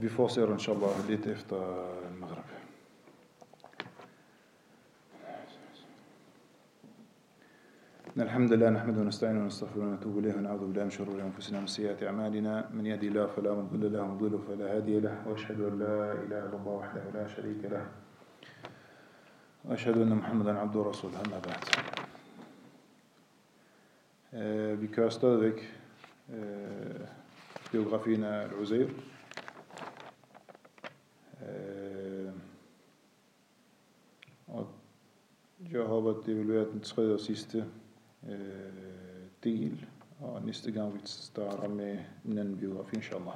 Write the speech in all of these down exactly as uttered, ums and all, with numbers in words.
Vi fortsætter inshallah lidt efter Maghrib. الحمد لله نحمده ونستعينه ونستغفره ونتوب إليه ونعوذ بالله من شرور أنفسنا ومن سيئات أعمالنا من يهده الله فلا مضل له ومن يضلل فلا هادي له وأشهد أن لا إله إلا الله وحده لا شريك له وأشهد أن محمدا عبده ورسوله أما بعد. Vi kører stadigvæk øh, biografien af Al-Uzair. Øh, og jeg håber, det vil være den tredje og sidste øh, del, og næste gang vi starter med en anden biografi, inshallah.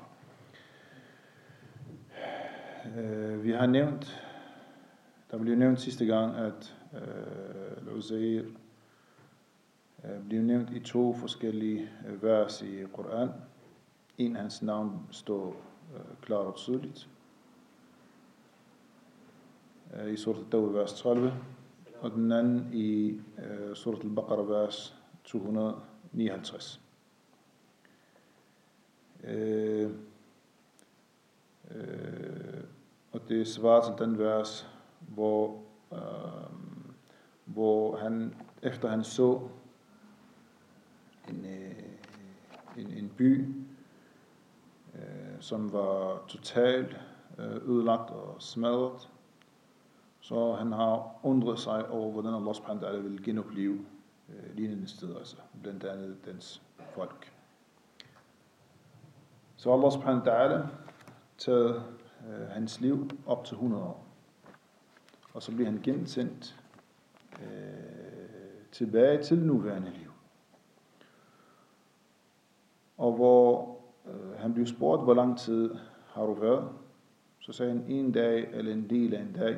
Øh, vi har nævnt, der blev nævnt sidste gang, at øh, Al-Uzair bliver nævnt i to forskellige vers i Koran. En af hans navn står øh, klart og tydeligt øh, i surat al-Tawbah vers tredive, og den anden i øh, surat al-Baqarah vers to hundrede nioghalvtreds. Øh, øh, og det svarer til den vers, hvor, øh, hvor han, efter han så En, en, en by, øh, som var totalt øh, ødelagt og smadret. Så han har undret sig over, hvordan Allah subhanahu wa ta'ala vil genopleve øh, lignende steder, altså blandt andet dens folk. Så Allah subhanahu wa ta'ala taget øh, hans liv op til hundrede år. Og så bliver han gensendt øh, tilbage til det nuværende liv. Og hvor øh, han blev spurgt, hvor lang tid har du været, så sagde han en dag eller en del af en dag,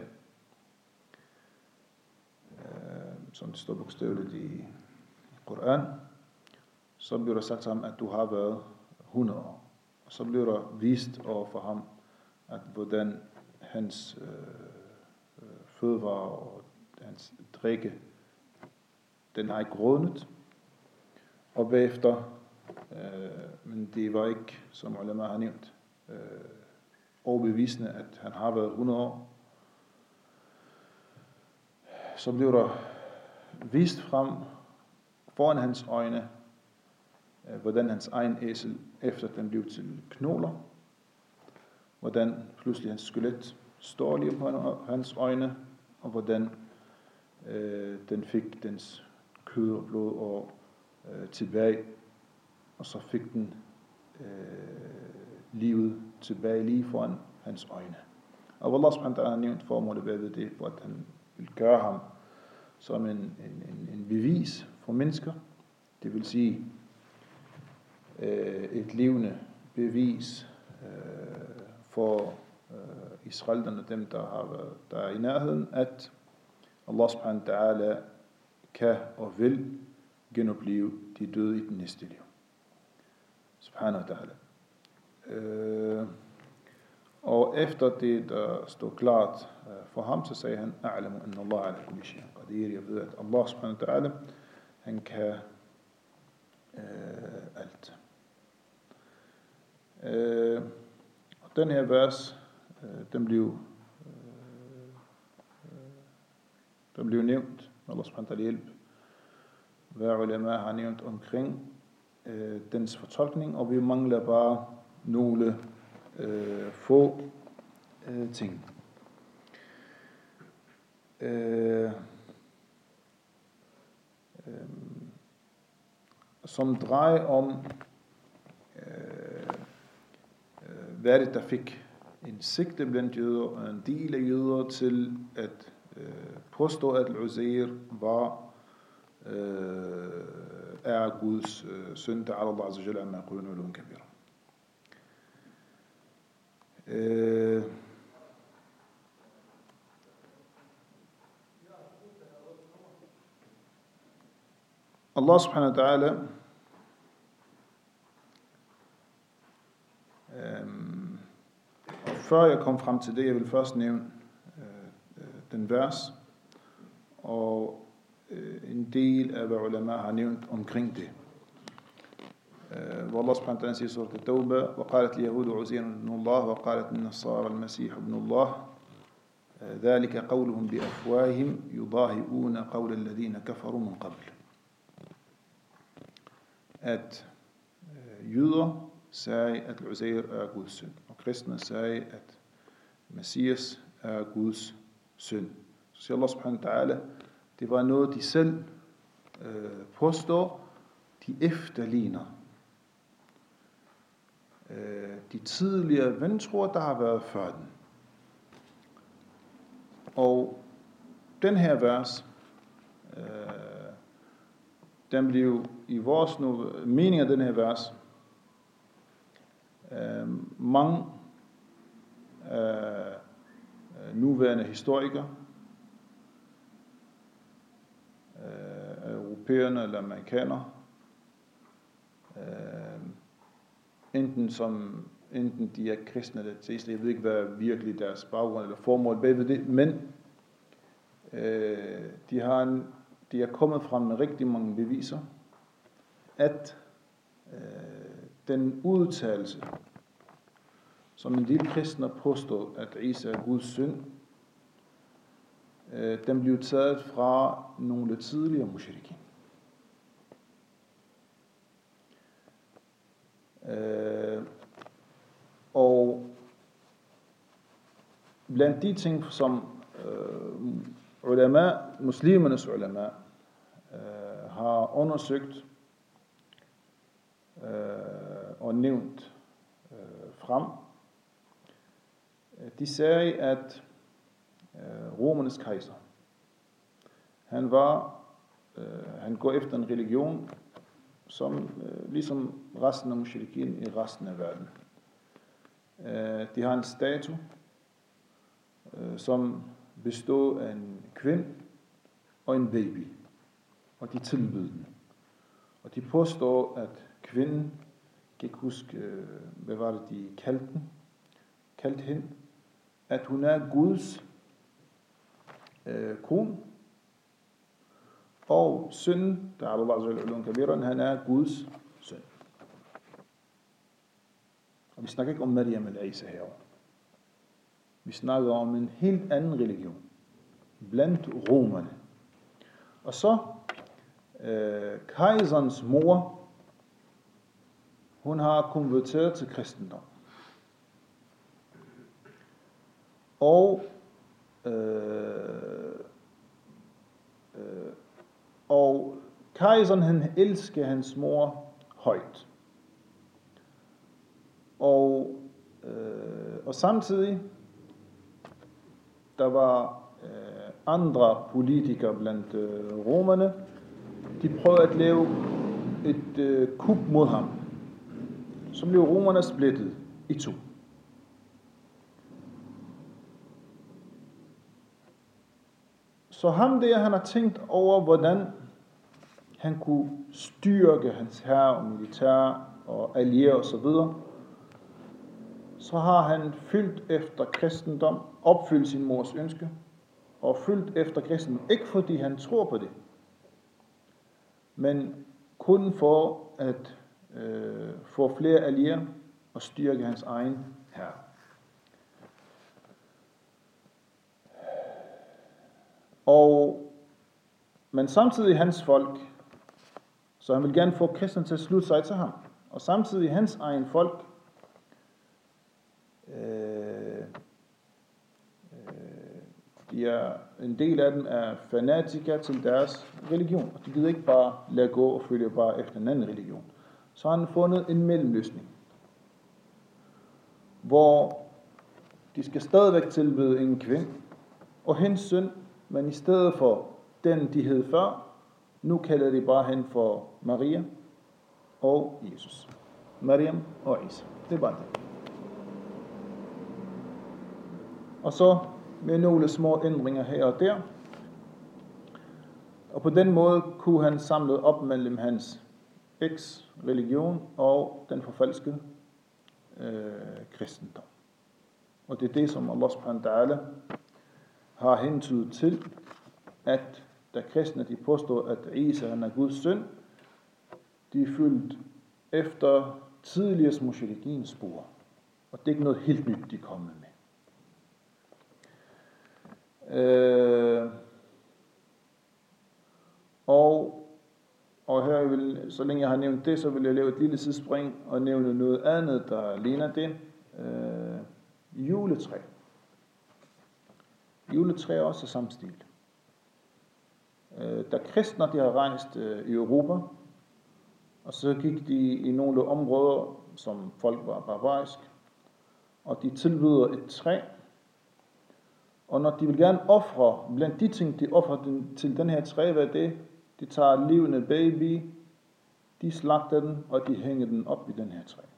øh, som det står bogstaveligt i, i Koran. Så blev der sagt til ham, at du har været hundrede år. Og så blev der vist over for ham, at hvordan hans øh, øh, fødevarer og hans drikke, den har ikke rådnet. Og bagefter, Øh, men det var ikke, som ulema har nævnt, øh, overbevisende, at han har været hundrede år. Så blev der vist frem foran hans øjne, øh, hvordan hans egen æsel, efter den blev til knogler, hvordan pludselig hans skelet står lige på hans øjne, og hvordan øh, den fik dens kød og blod og øh, tilbage. Og så fik den øh, livet tilbage lige foran hans øjne. Og Allah subhanahu wa ta'ala har nævnt formålet ved det, for at han vil gøre ham som en, en, en bevis for mennesker. Det vil sige øh, et levende bevis øh, for øh, israelerne, dem der har været der er i nærheden, at Allah subhanahu wa ta'ala kan og vil genopleve de døde i den næste liv. Subhanahu wa ta'ala. Øh, og efter det, der stod klart øh, for ham, så sagde han, A'lamu anna Allah ala kulli shay'in qadir. Jeg ved, at Allah subhanahu wa ta'ala, han kan øh, alt. Øh, og den her vers, øh, den blev, øh, den blev nævnt, Allah subhanahu wa ta'ala hjælp. Hver ulema har nævnt omkring dens fortolkning, og vi mangler bare nogle øh, få øh, ting. Øh, øh, som drejer om, øh, øh, hvad det der fik en sigte blandt jøder og en del af jøder til at øh, påstå, at Al-Uzair var øh, er Guds øh, søn, der Allah azza wa jalla amma yaquluna ulun kabira. Øh, Allah subhanahu wa ta'ala øh, og før jeg kom frem til det, jeg vil først nævne øh, den vers, og en del af hvad ulema har nævnt omkring det. hvor Allah subhanahu wa ta'ala siger i surat at-Tawbah, وَقَالَتْ الْيَهُودُ عُزَيْرٌ ابْنُ اللَّهِ وَقَالَتْ النَّصَارَى الْمَسِيحُ ابْنُ اللَّهِ ذَلِكَ قَوْلُهُمْ بِأَفْوَاهِهِمْ يُضَاهِئُونَ قَوْلَ الَّذِينَ كَفَرُوا مِنْ قَبْلِ. At øh, jøder sagde, at Uzair er Guds søn, og kristne sagde, at Messias er Guds søn. Så siger Allah subhanahu wa ta'ala, det var noget, de selv øh, påstår, de efterligner øh, de tidligere vantroer, der har været før den. Og den her vers, øh, den blev i vores nu, mening af den her vers, øh, mange øh, nuværende historikere, øh, europæerne eller amerikanere, øh, enten som enten de er kristne eller ateister, jeg ved ikke hvad virkelig deres baggrund eller formål bagved det, men øh, de har en, de er kommet frem med rigtig mange beviser, at øh, den udtalelse, som en del kristne påstod, at Isa er Guds søn, øh, den blev taget fra nogle tidligere mushrikin. Øh, og blandt de ting, som øh, ulama, muslimernes ulama, øh, har undersøgt øh, og nævnt øh, frem, de sagde, at øh, romernes kejser, han var, øh, han går efter en religion, som øh, ligesom resten af mushrikin i resten af verden. Øh, de har en statue, øh, som består af en kvinde og en baby, og de tilbyder den. Og de påstår, at kvinden, kan ikke huske, øh, hvad var det, de kaldte den, kaldte hende, at hun er Guds øh, kone, og sønnen, der er Allah, han er Guds søn. Og vi snakker ikke om Maryam eller Isa herovre. Vi snakker om en helt anden religion, blandt romerne. Og så, øh, kejserens mor, hun har konverteret til kristendom. Og øh, øh, og kejseren, han elsker hans mor højt. Og, øh, og samtidig, der var øh, andre politikere blandt øh, romerne, de prøvede at lave et øh, kup mod ham. Så blev romerne splittet i to. Så ham der, han har tænkt over, hvordan han kunne styrke hans hær og militær og allierer og så videre. Så har han fyldt efter kristendom, opfyldt sin mors ønske, og fyldt efter kristendom. Ikke fordi han tror på det, men kun for at øh, få flere allierer og styrke hans egen hær. Og, men samtidig hans folk, så han vil gerne få kristne til at slutte sig til ham. Og samtidig hans egen folk, øh, øh, de er, en del af dem er fanatikere til deres religion. Og de gider ikke bare lade gå og følge bare efter en anden religion. Så har han fundet en mellemløsning, hvor de skal stadigvæk tilbede en kvinde og hendes søn, men i stedet for den, de hed før, nu kalder de bare hende for Maria og Jesus. Maryam og Isa. Det er bare det. Og så med nogle små ændringer her og der. Og på den måde kunne han samle op mellem hans eks-religion og den forfalskede øh, kristendom. Og det er det, som Allah subhanahu wa ta'ala har hentydet til, at da kristne de påstår, at Isa han er Guds søn, de er fyldt efter tidligere mushrikin spor. Og det er ikke noget helt nyt, de kommer med. Øh, og, og her vil, så længe jeg har nævnt det, så vil jeg lave et lille sidespring og nævne noget andet, der ligner det. Øh, juletræ. Juletræ er også samme stil. Øh, da kristne de har rejst øh, i Europa, og så gik de i nogle områder, som folk var barbarisk, og de tilbyder et træ. Og når de vil gerne ofre, blandt de ting, de offrer til den her træ, hvad er det? De tager levende baby, de slagter den, og de hænger den op i den her træ.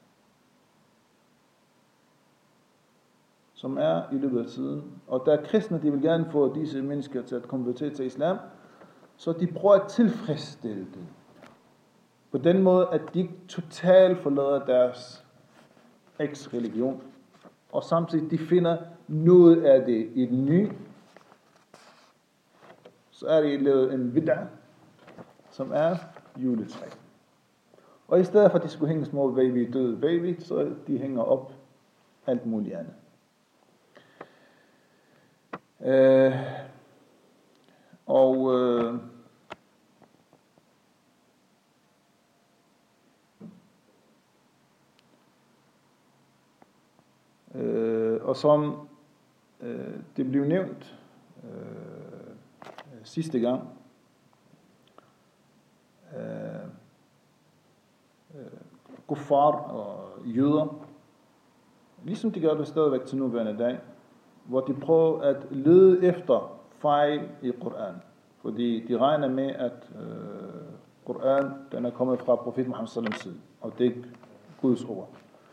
Som er i løbet af tiden. Og da kristne, de vil gerne få disse mennesker til at konvertere til islam, så de prøver at tilfredsstille dem. På den måde, at de totalt forlader deres eks-religion. Og samtidig de finder noget af det i den nye. Så er det lavet en bid'ah, som er juletræ. Og i stedet for at de skulle hænge små baby, døde baby, så de hænger op alt muligt andet. Øh, og øh, øh, og som øh, det blev nævnt øh, sidste gang, øh, øh, kuffar og jøder, ligesom de gør det stadigvæk til nuværende dag, hvor de prøver at lede efter fejl i Koran. Fordi de regner med, at øh, Koran den er kommet fra profet Muhammed sallallahu alaihi wasallam, og det er ikke Guds ord.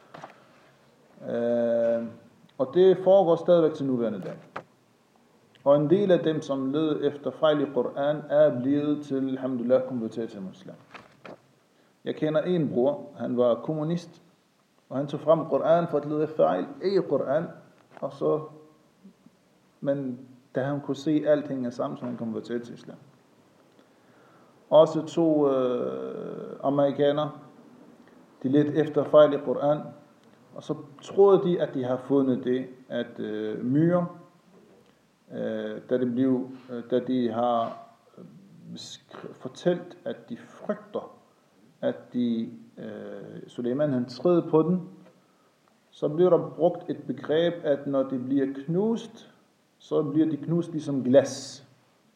Øh, og det foregår stadigvæk til nuværende dag. Og en del af dem, som leder efter fejl i Koran, er blevet til, alhamdulillah, konverteret til muslim. Jeg kender en bror, han var kommunist, og han tog frem Koran for at lede fejl i Koran, og så men da han kunne se alting er sammen, så han konverterede til islam. Også to øh, amerikanere, de ledte efter fejl i Koran, og så troede de, at de har fundet det, at øh, myrer, øh, da, det blev, øh, da de har øh, fortalt, at de frygter, at de, øh, Suleiman han træder på den, så bliver der brugt et begreb, at når det bliver knust, så bliver de knust ligesom glas.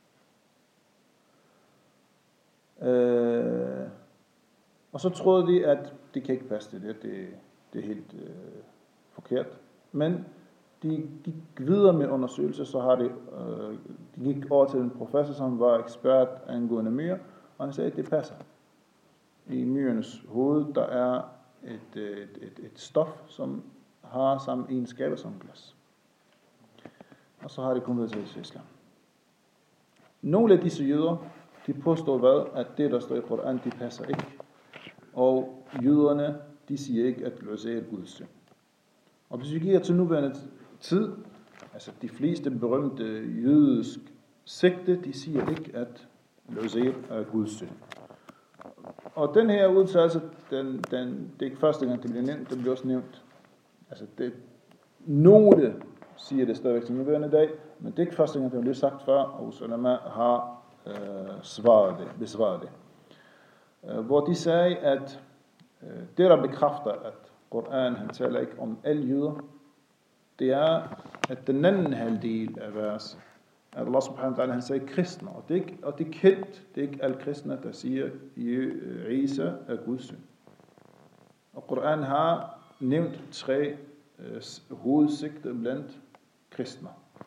Øh, og så troede de, at det kan ikke passe det, det, det er helt øh, forkert. Men de gik videre med undersøgelser, så har de, øh, de gik over til en professor, som var ekspert angående myrer, og han sagde, at det passer. I myrernes hoved, der er et, et, et, et stof, som har samme egenskaber som glas. Og så har de konverteret til islam. Nogle af disse jøder, de påstår hvad? At det, der står i Koran, de passer ikke. Og jøderne, de siger ikke, at Uzair er Guds søn. Og hvis vi giver til nuværende tid, altså de fleste berømte jødisk sekte, de siger ikke, at Uzair er Guds søn. Og den her udtalelse, den, den, det er ikke første gang, det bliver nævnt, det bliver også nævnt. Altså det, nogle siger det stadigvæk til nuværende dag, men det er ikke første gang, det blev sagt før, og ulama har øh, svaret det, besvaret det. Øh, hvor de sagde, at øh, det, der bekræfter, at Koran, han taler ikke om alle jøder, det er, at den anden halvdel af vers, at Allah subhanahu wa ta'ala, han sagde kristne, og det er, ikke, og det er kendt, det er ikke alle kristne, der siger, at Isa er Guds søn. Og Koran har nævnt tre øh, hovedsigter blandt kristne.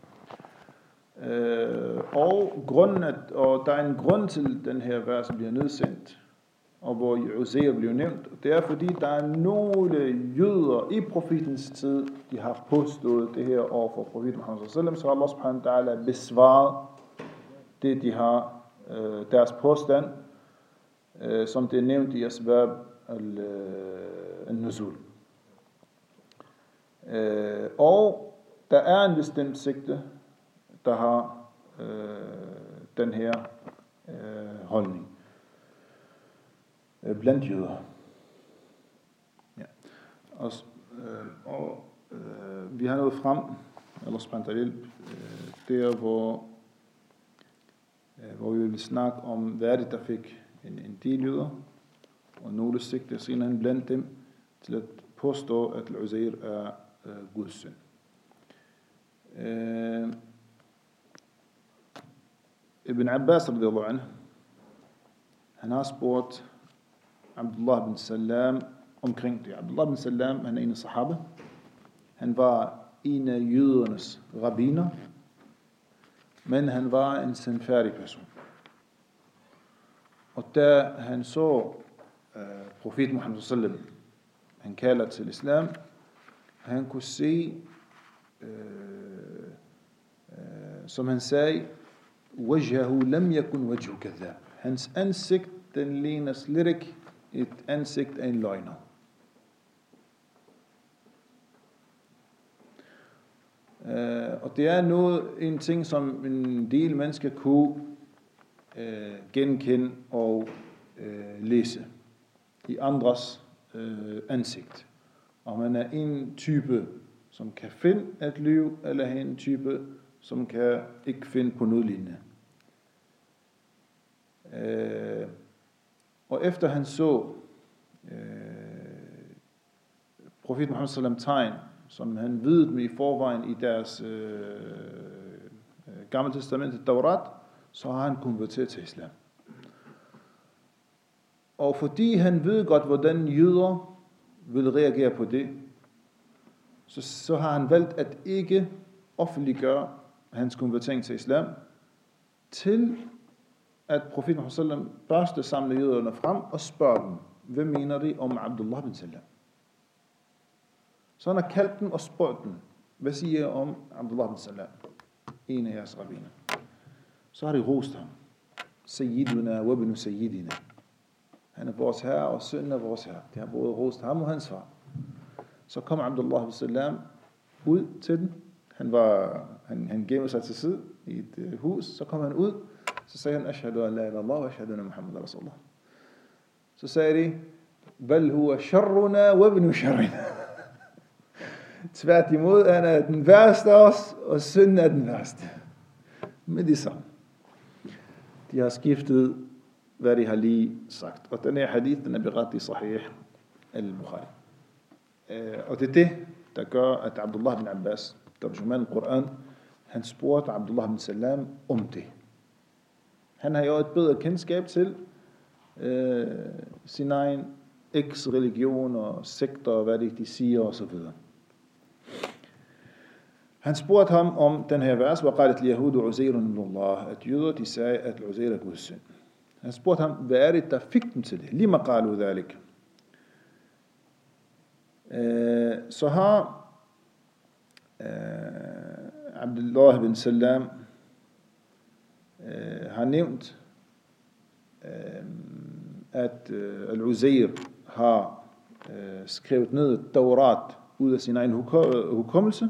Øh, og, grunden at, og der er en grund til, den her vers bliver nedsendt, og hvor Uzair bliver nævnt. Det er fordi, der er nogle jøder i profetens tid, de har påstået det her over for profeten Muhammed sallallahu alaihi wasallam, så Allah subhanahu wa ta'ala besvaret det, de har, øh, deres påstand, øh, som det er nævnt i Asbab al-Nuzul. Øh, og der er en bestemt sigte, der har øh, den her øh, holdning blandt jøder. Og, øh, og øh, vi har nået frem, eller spændt af hjælp, øh, der hvor, øh, hvor vi vil snakke om, hvad er det, der fik en, en del jøder, og nogle sigter senere blandt dem, til at påstå, at Uzair er øh, Guds søn. Øh, Ibn Abbas radiyallahu anhu, han har spurgt Abdullah bin Salam omkring det. Abdullah bin Salam, han er en af sahaba. Han var en af jødernes rabbiner, men han var en sandfærdig person. Og da han så uh, profet Muhammad sallallahu alaihi wasallam, han kalder til islam, han kunne se, uh, uh, som han sagde, wajhahu lam yakun wajhu kadhab. Hans ansigt, den ligner slet ikke et ansigt af en løgner. Uh, og det er noget, en ting, som en del mennesker kunne uh, genkende og uh, læse i andres uh, ansigt. Og man er en type, som kan finde et liv, eller en type, som kan ikke finde på noget lignende. Uh, og efter han så uh, profet Muhammad sallam tegn, som han videde med i forvejen i deres øh, gamle testament, Taurat, så har han konverteret til islam. Og fordi han ved godt, hvordan jøder vil reagere på det, så, så har han valgt at ikke offentliggøre hans konvertering til islam, til at profeten Muhammad sallam børste samle jøderne frem og spørger dem, hvad mener de om Abdullah bin Salam? Så han har kaldt dem og spurgt dem, hvad siger jeg om Abdullah bin Salam, en af jeres rabbiner? Så har de rost ham. Sayyiduna wa ibn sayyidina. Han er vores herre og søn af vores herre. De har både rost ham og hans far. Så kom Abdullah bin Salam ud til dem. Han, var, han, han gemte sig til side i et uh, hus. Så kom han ud. Så sagde han, ashhadu an la ilaha illallah wa ashhadu anna Muhammad rasulullah. Så sagde de, bal huwa sharruna wa ibn sharrina. Tværtimod, han er den værste af os, og synden er den værste. Med det samme. De har skiftet, hvad de har lige sagt. Og den her hadith, den er berettet i Sahih al-Bukhari. Og det er det, der gør, at Abdullah bin Abbas, terjumman al-Quran, han spurgte Abdullah bin Salam om det. Han har jo et bedre kendskab til øh, sin egen eks-religion og sekter, og hvad det de siger osv. Han spurgte ham om den her vers, وَقَالَتْ الْيَهُودُ عُزَيْرٌ مِنَ اللَّهِ, at jøder, de sagde, at Uzair er Guds søn. Han spurgte ham, hvad er det, der fik dem til det? Lima qalu dhalik. Så har uh, Abdullah bin Salam uh, har nævnt, uh, at uh, al-Uzair har uh, skrevet ned Taurat ud af sin egen hukommelse.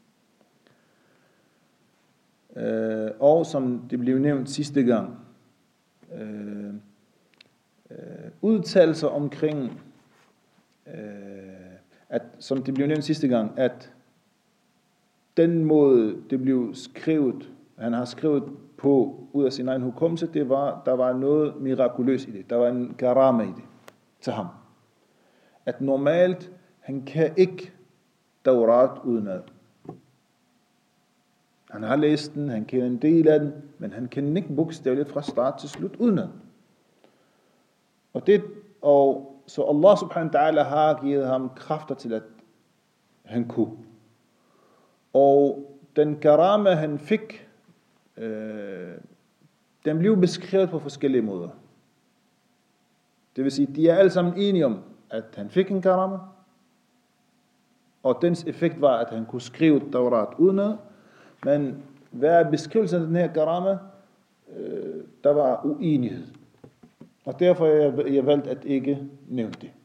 Uh, og som det blev nævnt sidste gang, uh, uh, udtalelser omkring, uh, at, som det blev nævnt sidste gang, at den måde, det blev skrevet, han har skrevet på ud af sin egen hukommelse, det var, der var noget mirakuløst i det. Der var en karama i det til ham. At normalt, han kan ikke Taurat udenad. Han har læst den, han kender en del af den, men han kan ikke bogstaveligt fra start til slut udenad. Og det, og så Allah subhanahu wa ta'ala har givet ham kræfter til, at han kunne. Og den karama, han fik, øh, den blev beskrevet på forskellige måder. Det vil sige, de er alle sammen enige om, at han fik en karama, og dens effekt var, at han kunne skrive Taurat udenad. Men hvad er beskrivelsen af den her karama? Øh, der var uenighed. Og derfor har jeg, jeg valgt at ikke nævne det.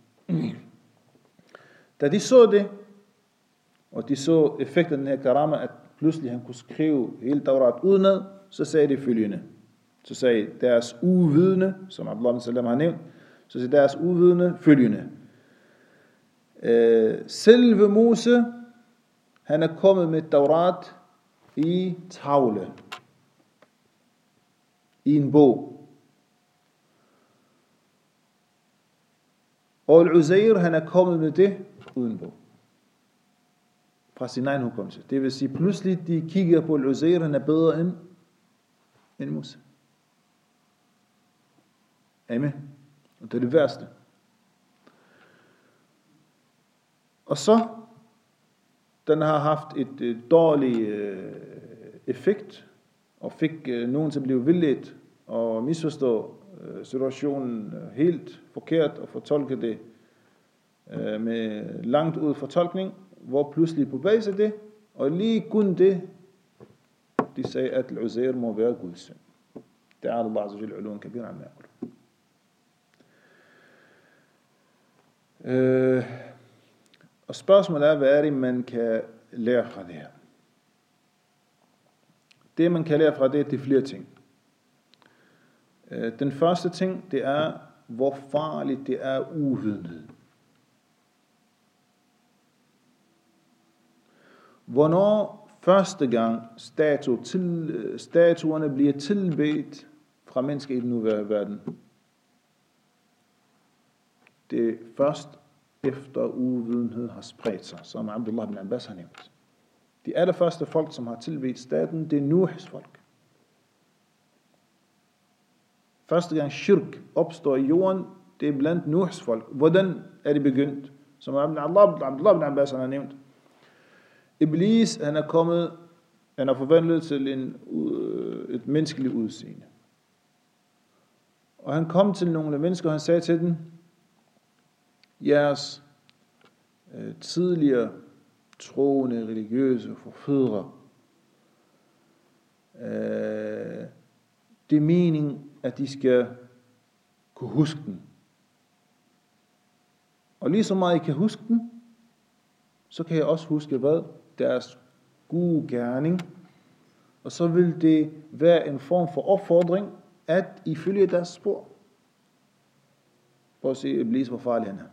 Da de så det, og de så effekten af den her karama, at pludselig han kunne skrive hele Taurat udenad, så sagde de følgende. Så sagde deres uvidende, som Abdullah bin Salam har nævnt, så sagde deres uvidende følgende. Øh, selve Mose, han er kommet med Taurat i tavle, i en bog. Og Al-Uzair, han er kommet med det uden bog, fra sin egen hukommelse. Det vil sige, pludselig de kigger på Al-Uzair, han er bedre end, end Mose. Amen. Og det er det værste. Og så, den har haft et, et dårligt øh, effekt, og fik øh, nogen til at blive vildledt og misforstå øh, situationen øh, helt forkert og fortolke det øh, med langt ud fortolkning, hvor pludselig på base det, og lige kun det, de sagde, at Al-Uzair må være Guds søn. Det er Allah azza wa jalla ulun kabir an yaqul. Øh, og spørgsmålet er, hvad er det, man kan lære fra det her? Det, man kan lære fra det, det er flere ting. Øh, den første ting, det er, hvor farligt det er uvidenhed. Hvornår første gang statu til, statuerne bliver tilbedt fra mennesker i den nuværende verden? Det er først efter uvidenhed har spredt sig, som Abdullah ibn Abbas har nævnt. De allerførste folk, som har tilbedt staten, det er Nuhs folk. Første gang shirk opstår i jorden, det er blandt Nuhs folk. Hvordan er det begyndt? Som Abdullah ibn Abbas har nævnt. Iblis, han er kommet, han er forvandlet til en, et menneskeligt udseende. Og han kom til nogle mennesker, og han sagde til dem, jeres øh, tidligere troende, religiøse forfædre, øh, det er meningen, at de skal kunne huske den. Og lige så meget I kan huske den, så kan jeg også huske, hvad? Deres gode gerning. Og så vil det være en form for opfordring, at I følger deres spor. Prøv at se, Iblis, hvor farlig han er.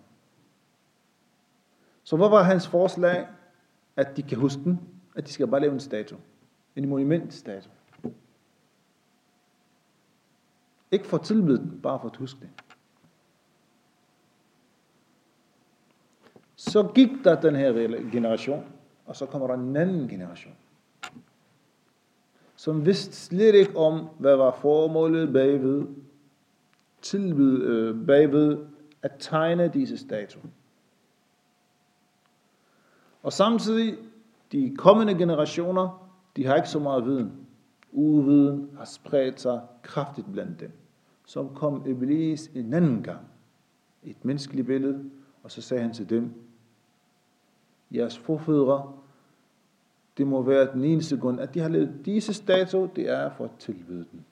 Så hvad var hans forslag? At de kan huske den, at de skal bare lave en statue. En monumentstatue. Ikke for at tilbede den, bare for at huske det. Så gik der den her generation, og så kommer der en anden generation, som vidste slet ikke om, hvad var formålet bagved, tilbede, øh, bagved at tegne disse statuer. Og samtidig, de kommende generationer, de har ikke så meget viden. Uviden har spredt sig kraftigt blandt dem. Så kom Iblis en anden gang, et menneskeligt billede, og så sagde han til dem, jeres forfædre, det må være den eneste grund, at de har lavet disse statuer, det er for at tilbede den.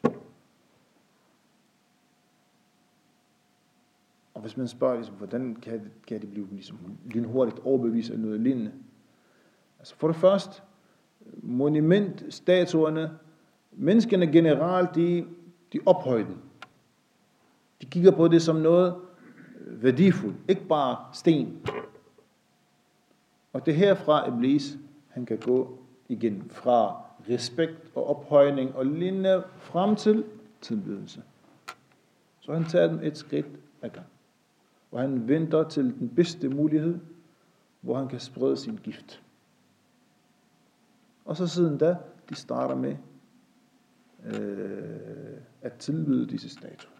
Og hvis man spørger, ligesom, hvordan kan det, kan det blive ligesom, lynhurtigt overbevist af noget lignende? Altså for det første, monumentstatuerne, menneskene generelt, de, de ophøjer den. De kigger på det som noget værdifuldt, ikke bare sten. Og det herfra Iblis, han kan gå igen fra respekt og ophøjning og lignende frem til tilbedelse. Så han tager dem et skridt ad gang. Og han venter til den bedste mulighed, hvor han kan sprede sin gift. Og så siden da, de starter med øh, at tilbyde disse statuer.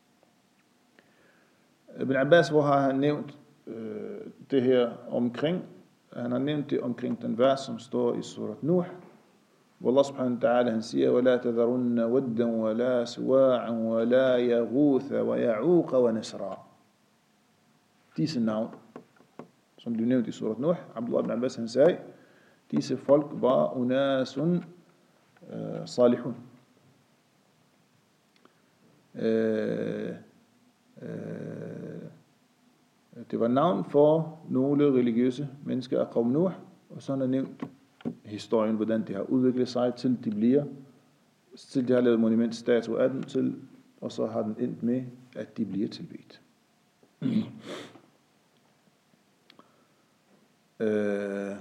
Ibn Abbas, hvor har han nævnt øh, det her omkring, han har nævnt det omkring den vers, som står i surat Nuh, hvor Allah subhanahu wa ta'ala, han siger, وَلَا تَذَرُنَّ وَدًّا وَلَا سُوَاعًا وَلَا يَغُوثَ وَيَعُوقَ وَنَسْرًا. Disse navn, som blev nævnt i surat Nuh, Abdullah ibn Abbas, han sagde, disse folk var unasun uh, salihun. Uh, uh, det var navn for nogle religiøse mennesker af Qawm Nuh, og så har han nævnt historien, hvordan det har udviklet sig, til de bliver, til de har lavet monumentstatue af dem til, og så har den endt med, at de bliver tilbedt. øh,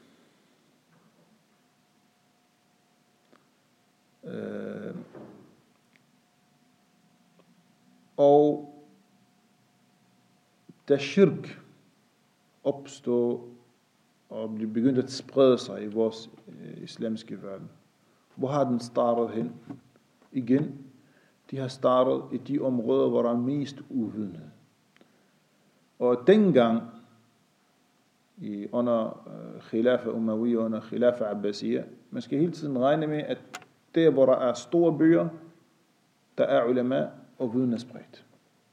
øh, og da shirk opstod og blev begyndt at sprede sig i vores øh, islamiske verden, hvor har den startet hen? Igen, de har startet i de områder, hvor der er mest uvidenhed. Og dengang, i under uh, Khilafa Umayyad, under Khilafa Abbasiyya, man skal hele tiden regne med, at der, hvor der er store byer, der er ulama og viden er spredt.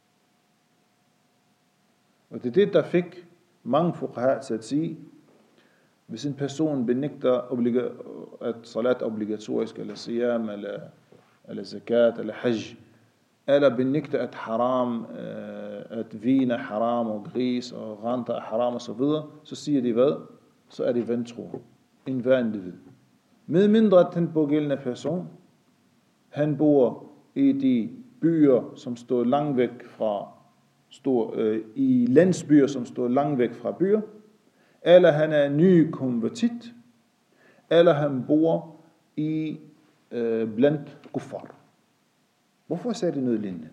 Og det er det, der fik mange fuqaha til at sige, hvis en person benægter, at salat er obligatorisk, eller siyam, eller, eller zakat, eller hajj, eller benægter, at haram, at vin er haram, og gris, og renter er haram, og så videre, så siger de hvad? Så er det vantro. En hver individ. Med mindre at den pågældende person, han bor i de byer, som står langt væk fra, står, øh, i landsbyer, som står langt væk fra byer, eller han er ny konvertit, eller han bor i øh, blandt kuffar. Hvorfor sagde det noget lignende?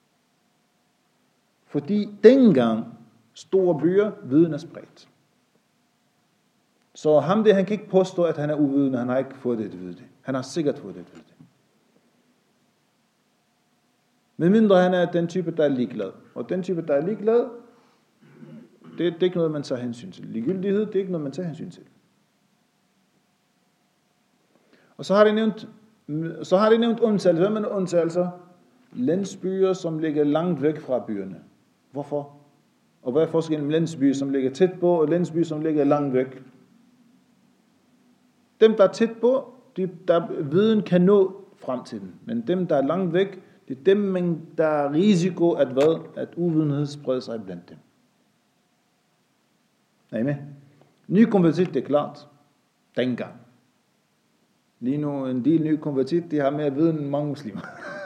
Fordi dengang store byer, viden er spredt. Så ham det, han kan ikke påstå, at han er uvidende, han har ikke fået det at vide det. Han har sikkert fået det at vide det. Men mindre han er den type, der er ligeglad. Og den type, der er ligeglad, det, det er ikke noget, man tager hensyn til. Ligegyldighed, det er ikke noget, man tager hensyn til. Og så har det nævnt, så har det nævnt undtagelser. Hvad med undtagelser? Landsbyer, som ligger langt væk fra byerne. Hvorfor? Og hvad er forskellen mellem landsbyer, som ligger tæt på, og landsbyer, som ligger langt væk? Dem, der er tæt på, de, der viden kan nå frem til dem. Men dem, der er langt væk, det er dem, der er risiko, at hvad? At uvidenhed spreder sig blandt dem. Er I med? Ny konvertit, det er klart. Dengang. Lige nu, en del ny konvertit, de har mere viden end mange muslimer.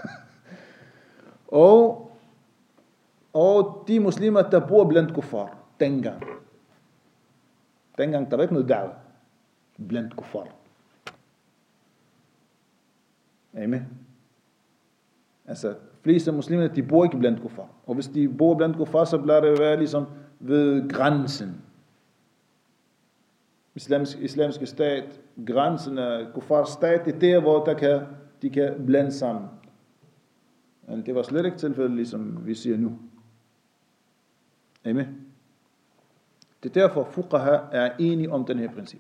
og, og de muslimer, der bor blandt kuffar, dengang. Dengang, der var ikke noget da'wah blandt kuffar. Er I med? Altså, fleste muslimer, de bor ikke blandt kuffar. Og hvis de bor blandt kuffar, så bliver det være ligesom ved grænsen. Islamisk, islamiske stat, grænsen af kuffars stat, det er der, hvor der kan, de kan blande sammen. Men det var slet ikke tilfældet, ligesom vi siger nu. Er I med? Det er derfor, fuqaha er enige om den her princip.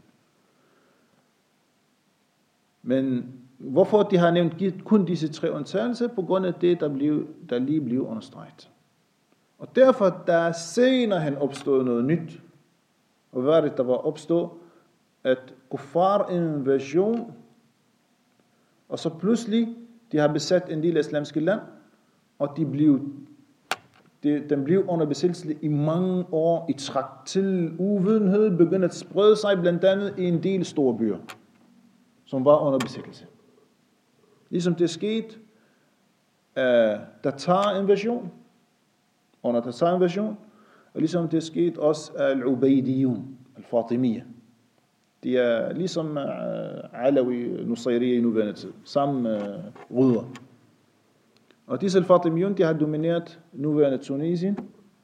Men hvorfor de har nævnt kun disse tre undtagelser? På grund af det, der, blev, der lige blev understreget. Og derfor, der senere hen opstod noget nyt. Og hvad var det, der var opstået? At kuffar invasion, og så pludselig, de har besat en del islamske land, og de blev, de, den blev under besættelse i mange år i træk til uvidenhed, begyndte at sprede sig blandt andet i en del store byer, som var under besættelse. Ligesom det skete, uh, der tager invasion, under der tager invasion, og ligesom det skete også al-Ubaydiyun, al-Fatimiyya. De er ligesom uh, Alawi, Nusayriya i nuværende tid, samme uh, rødder. Og disse al-Fatimiyun, de har domineret nuværende Tunesien.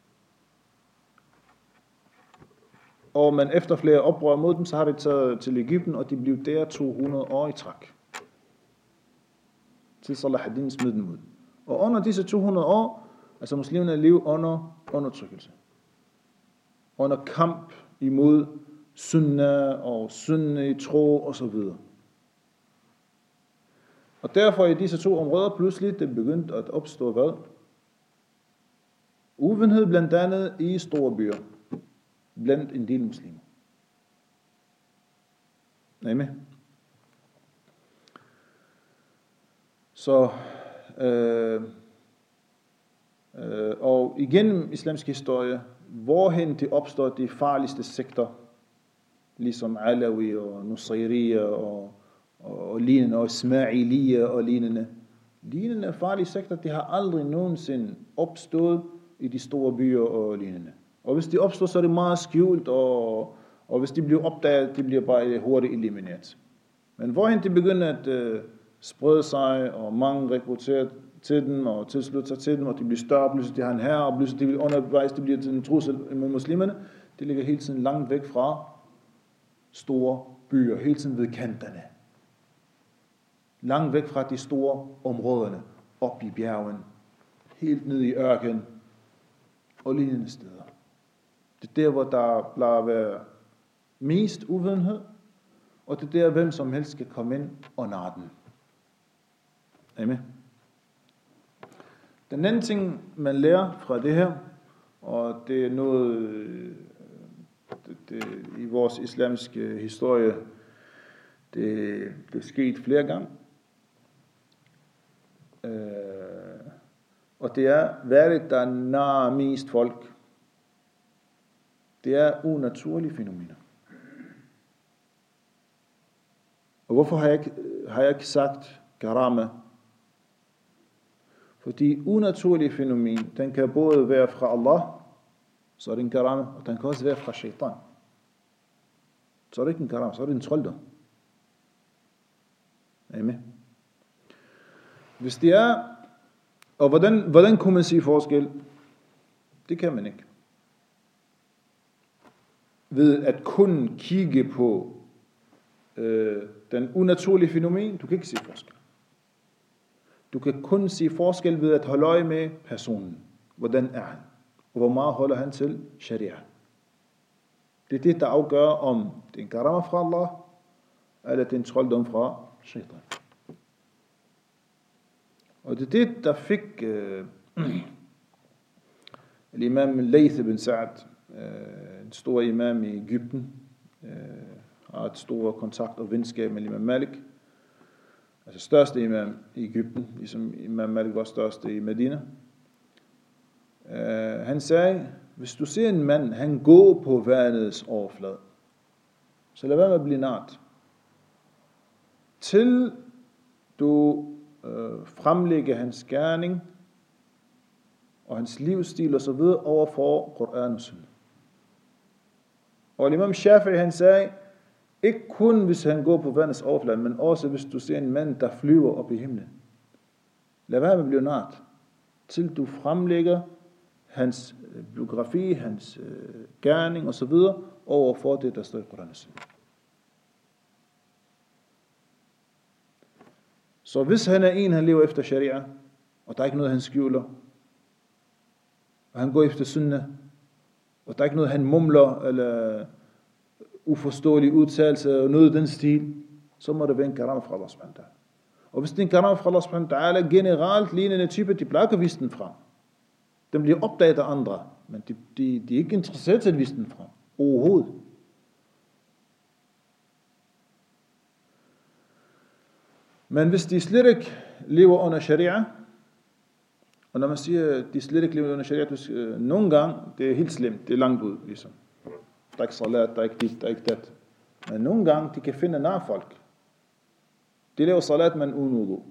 Og man efter flere oprør mod dem, så har de taget til Egypten, og de blev der to hundrede år i træk. Til Salah ad-Din smed dem ud. Og under disse to hundrede år, altså muslimerne lever under undertrykkelse. Under kamp imod sunnah og sunni tro og så videre. Og derfor i disse to områder pludselig det begyndte at opstå hvad? Uvidenhed blandt andet i store byer. Blandt en del muslimer. Er I med? Så øh, øh, og igennem islamisk historie, hvorhen det opstår de farligste sekter, ligesom Alawi og Nusayriya og, og, og lignende, og Ismailiyya og lignende. Lignende farlige sekter, de har aldrig nogensinde opstået i de store byer og lignende. Og hvis de opstår, så er det meget skjult, og, Og hvis de bliver opdaget, de bliver bare hurtigt elimineret. Men hvorhen de begynder at øh, sprede sig, og mange rekrutterer til dem, og tilslutter sig til dem, og de bliver større, pludselig de har en herre, og pludselig de bliver undervejs, de bliver til en trussel mod muslimerne, de ligger hele tiden langt væk fra store byer, hele tiden ved kanterne. Langt væk fra de store områderne, op i bjergen, helt ned i ørken, og lignende steder. Det er der, hvor der plejer at være mest uvidenhed, og det er der, hvem som helst skal komme ind og narre den. Amen. Den anden ting, man lærer fra det her, og det er noget, det, det, i vores islamiske historie, det, det er sket flere gange. Øh, og det er, hvad er det, der narrer mest folk? Det er unaturlige fænomener. Og hvorfor har jeg, har jeg ikke sagt karama? Fordi unaturlige fænomen, den kan både være fra Allah, så er det en karama, og den kan også være fra shaitan. Så er det ikke en karama, så er det en trolddom. Amen. Hvis det er, og hvordan, hvordan kunne man sige forskel? Det kan man ikke. Ved at kun kigge på øh, den unaturlige fænomen, du kan ikke se forskel. Du kan kun se forskel ved at holde øje med personen. Hvordan er han? Og hvor meget holder han til sharia? Det er det, der afgør, om det er en karama fra Allah, eller det er en trolddom fra shaitan. Og det er det, der fik øh, imam Layth ibn Sa'd, øh, en stor imam i Egypten, øh, har et stort kontakt og venskab med Imam Malik, altså største imam i Egypten, ligesom Imam Malik var største i Medina. Uh, han sagde, hvis du ser en mand, han går på vandets overflade, så lad være med at blive narret. Til du uh, fremlægger hans gerning og hans livsstil og så videre overfor Koran og Sunna. Og Imam Shafi'i, han sagde, ikke kun hvis han går på vandets overflade, men også hvis du ser en mand, der flyver op i himlen. Lad være med at blive narret, til du fremlægger hans biografi, hans øh, gerning og så videre over for det, der står i Koran. Så hvis han er en, han lever efter sharia, og der er ikke noget, han skjuler, og han går efter sunna, og der er ikke noget, han mumler, eller uforståelig udtalelse, og noget i den stil, så må det være en karama fra Allah subhanahu wa ta'ala. Og hvis det er en karama fra Allah subhanahu wa ta'ala, generelt lignende typer, de plejer at vise den frem. Den bliver opdaget af andre, men de, de, de er ikke interesseret til at vise den frem. Overhovedet. Men hvis de slet ikke lever under sharia, og når man siger, at de slet ikke lever under sharia, øh, nogle gange, det er helt slemt, det er langt ud, ligesom. Der er ikke salat, der er ikke dit, der er ikke dat. Men nogle gange, de kan finde nær folk. De lever salat, men uden wudu.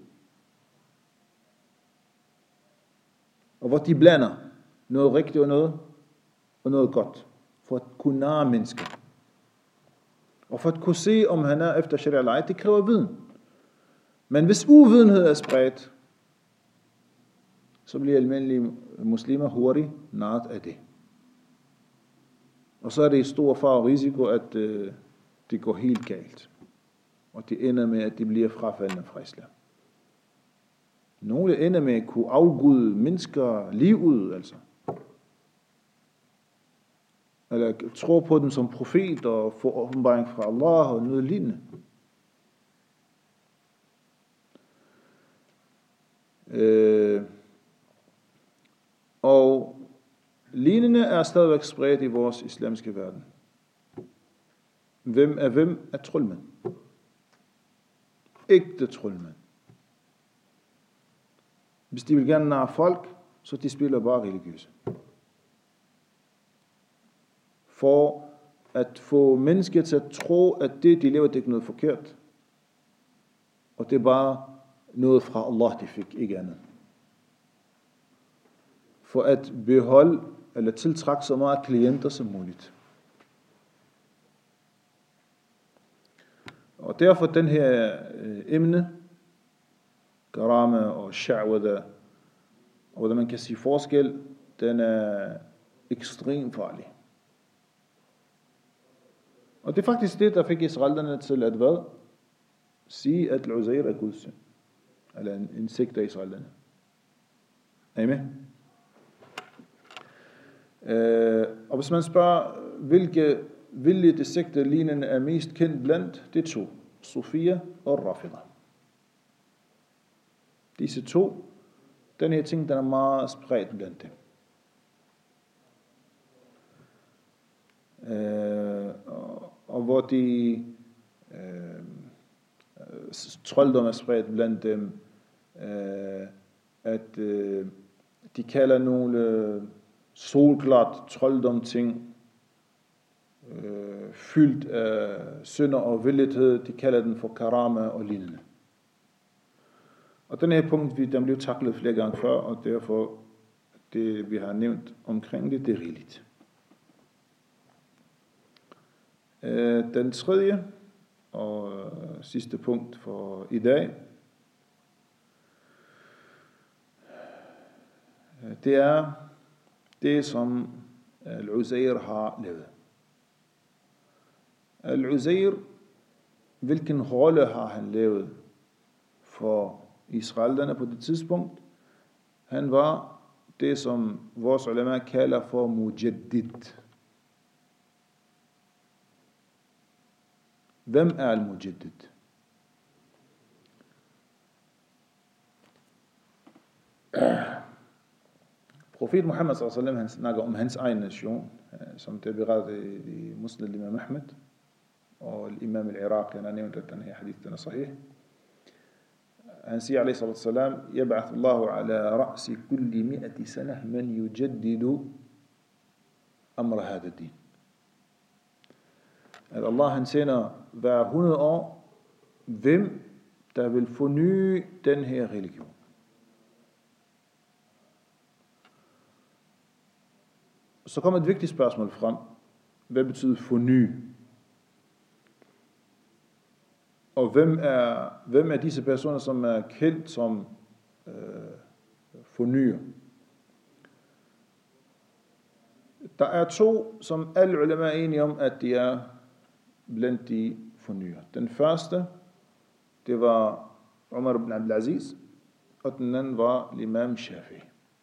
Og hvor de blander noget rigtigt og noget, og noget godt, for at kunne narre mennesker. Og for at kunne se, om han er efter sharia eller ej, det kræver viden. Men hvis uvidenhed er spredt, så bliver almindelige muslimer hurtigt narret af det. Og så er det i stor fare og risiko, at øh, det går helt galt. Og det ender med, at de bliver frafaldende fra islam. Nogle ender med at kunne afgude mennesker livet, altså. Eller tro på dem som profet og få åbenbaring fra Allah og noget lignende. Øh, og lignende er stadigvæk spredt i vores islamiske verden. Hvem er hvem er troldmænd? Ægte troldmænd. Hvis de vil gerne narre folk, så de spiller bare religiøse. For at få mennesker til at tro, at det, de lever, det er ikke noget forkert. Og det er bare noget fra Allah, de fik, ikke andet. For at beholde eller tiltrække så meget klienter som muligt. Og derfor den her øh, emne, karama og sha'wada, og hvordan man kan sige forskel, den er ekstremt farlig. Og det er faktisk det, der fik israelerne til at hvad? Sige, at Uzair er Guds søn. Eller en, en sigt af israelerne. Amen. Øh, og hvis man spørger, hvilke hvilke sekter lignende er mest kendt blandt, det er to. Sofia og Rafida. Disse to, den her ting, den er meget spredt blandt dem. Øh, og, og hvor de øh, trolddom er spredt blandt dem, øh, at øh, de kalder nogle solklart trolddom ting, øh, fyldt af synder og villighed, de kalder den for karama og lignende. Og den her punkt, den blev taklet flere gange før, og derfor det, vi har nævnt omkring det, det er rigeligt. Øh, den tredje og sidste punkt for i dag, det er det, som Al-Uzair har lavet. Al-Uzair, hvilken rolle har han lavet for israelerne på det tidspunkt? Han var det, som vores ulema kalder for mujaddid. Hvem er al-mujaddid? Profet Muhammad sallallahu alaihi wasallam, han snakker om hans egen nation, som det er berettet i Musnad Imam Ahmed, og Imam al-Iraqi, han har nævnt, at den her hadith, den er sahih. Han siger, alaihi salatu wasalam, يبعث الله على رأس كل مئة سنة من يجدد أمر هذا الدين. At Allah, han sender hver hundrede år, hvem der vil forny den her religion. Så kommer et vigtigt spørgsmål frem. Hvad betyder forny? Og hvem er, hvem er disse personer, som er kendt som øh, fornyer? Der er to, som alle ulema er enige om, at de er blandt de fornyer. Den første, det var Umar ibn Abdulaziz, og den anden var Imam Shafi'i.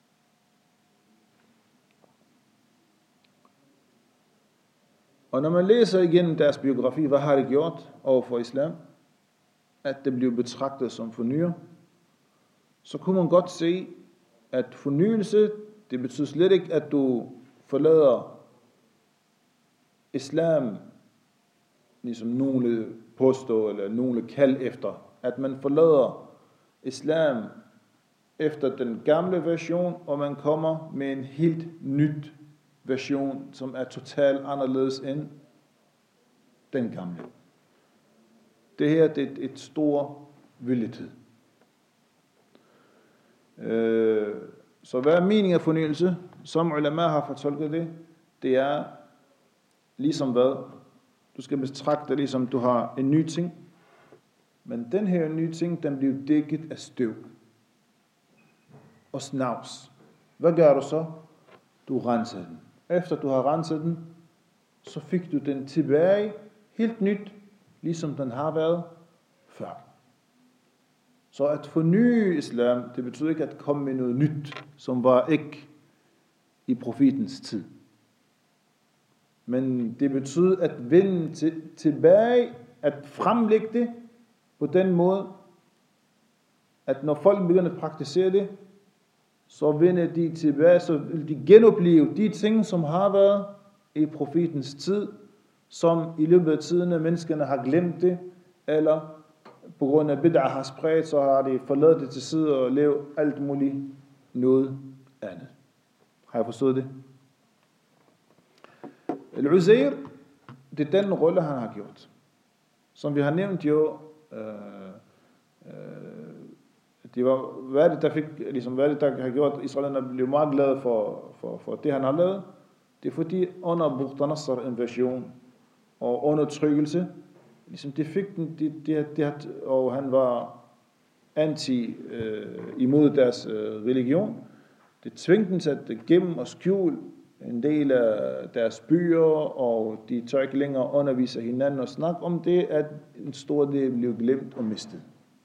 Og når man læser igennem deres biografi, hvad har de gjort overfor islam, at det blev betragtet som fornyer, så kunne man godt se, at fornyelse, det betyder slet ikke, at du forlader islam, ligesom nogle påstår, eller nogle kald efter, at man forlader islam efter den gamle version, og man kommer med en helt nyt version, som er totalt anderledes end den gamle. Det her, det er et, et stor villighed. Øh, så hvad er meningen af fornyelse? Som ulema har fortolket det, det er ligesom hvad? Du skal betragte det ligesom, du har en ny ting, men den her nye ting, den bliver dækket af støv og snavs. Hvad gør du så? Du renser den. Efter du har renset den, så fik du den tilbage helt nyt, ligesom den har været før. Så at forny islam, det betyder ikke at komme med noget nyt, som var ikke i profetens tid. Men det betyder at vende til, tilbage, at fremlægge det på den måde, at når folk begynder at praktisere det, så vender de tilbage, så vil de genopleve de ting, som har været i profetens tid, som i løbet af tiden menneskerne har glemt det, eller på grund af bid'ah har spredt, så har de forladt det til side og levet alt muligt noget andet. Har jeg forstået det? Al-Uzair, det er den rolle, han har gjort. Som vi har nævnt jo, øh, øh, det var, hvad det, der fik, ligesom, hvad det, der har gjort, israelerne blev meget glade for, for, for det, han har lavet. Det er fordi, under Bukhtanasar invasion og undertrykkelse, ligesom det fik den, det, det, det, og han var anti, øh, imod deres øh, religion. Det tvingte dem til at gemme og skjule en del af deres byer, og de tør ikke længere undervise hinanden og snakke om det, at en stor del blev glemt og mistet.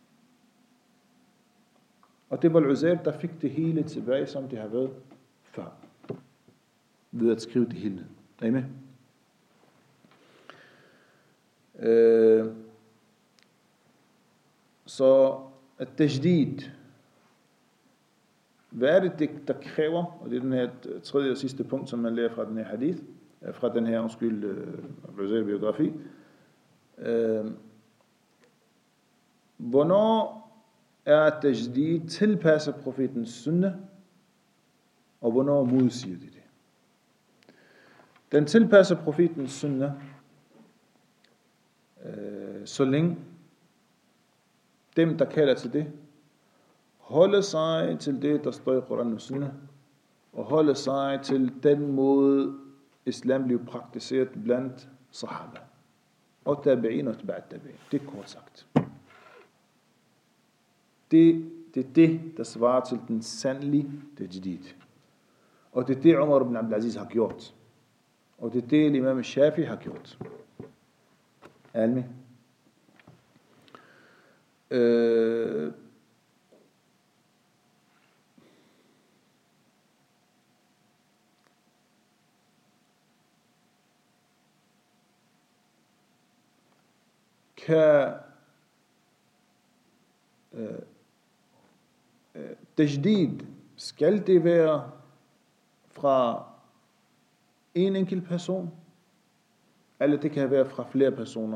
Og det var Uzair, der fik det hele tilbage, som det har været før, ved at skrive det hele. Er I med? Øh, så at tajdid, hvad er det, det, der kræver, og det er den her tredje og sidste punkt, som man lærer fra den her hadith, fra den her, undskyld, uh, Uzair biografi. Øh, hvornår er tajdid tilpasser profetens sunnah, og hvornår modsiger de det? Den tilpasser profetens sunnah, øh, så længe dem, der kalder til det, holder sig til det, der står i Koran og Sunnah, og holder sig til den måde, islam blev praktiseret blandt sahaba, og tabi'in og tabi'at tabi'in. Det er kort sagt. Det, det er det, der svarer til den sandelige tajdid. Og det er det, Umar ibn Abdul Aziz har gjort. Og det er det, Imam Shafi har gjort. Almi. Øh, kan øh, øh, tajdid, skal det være fra en enkelt person, eller det kan være fra flere personer?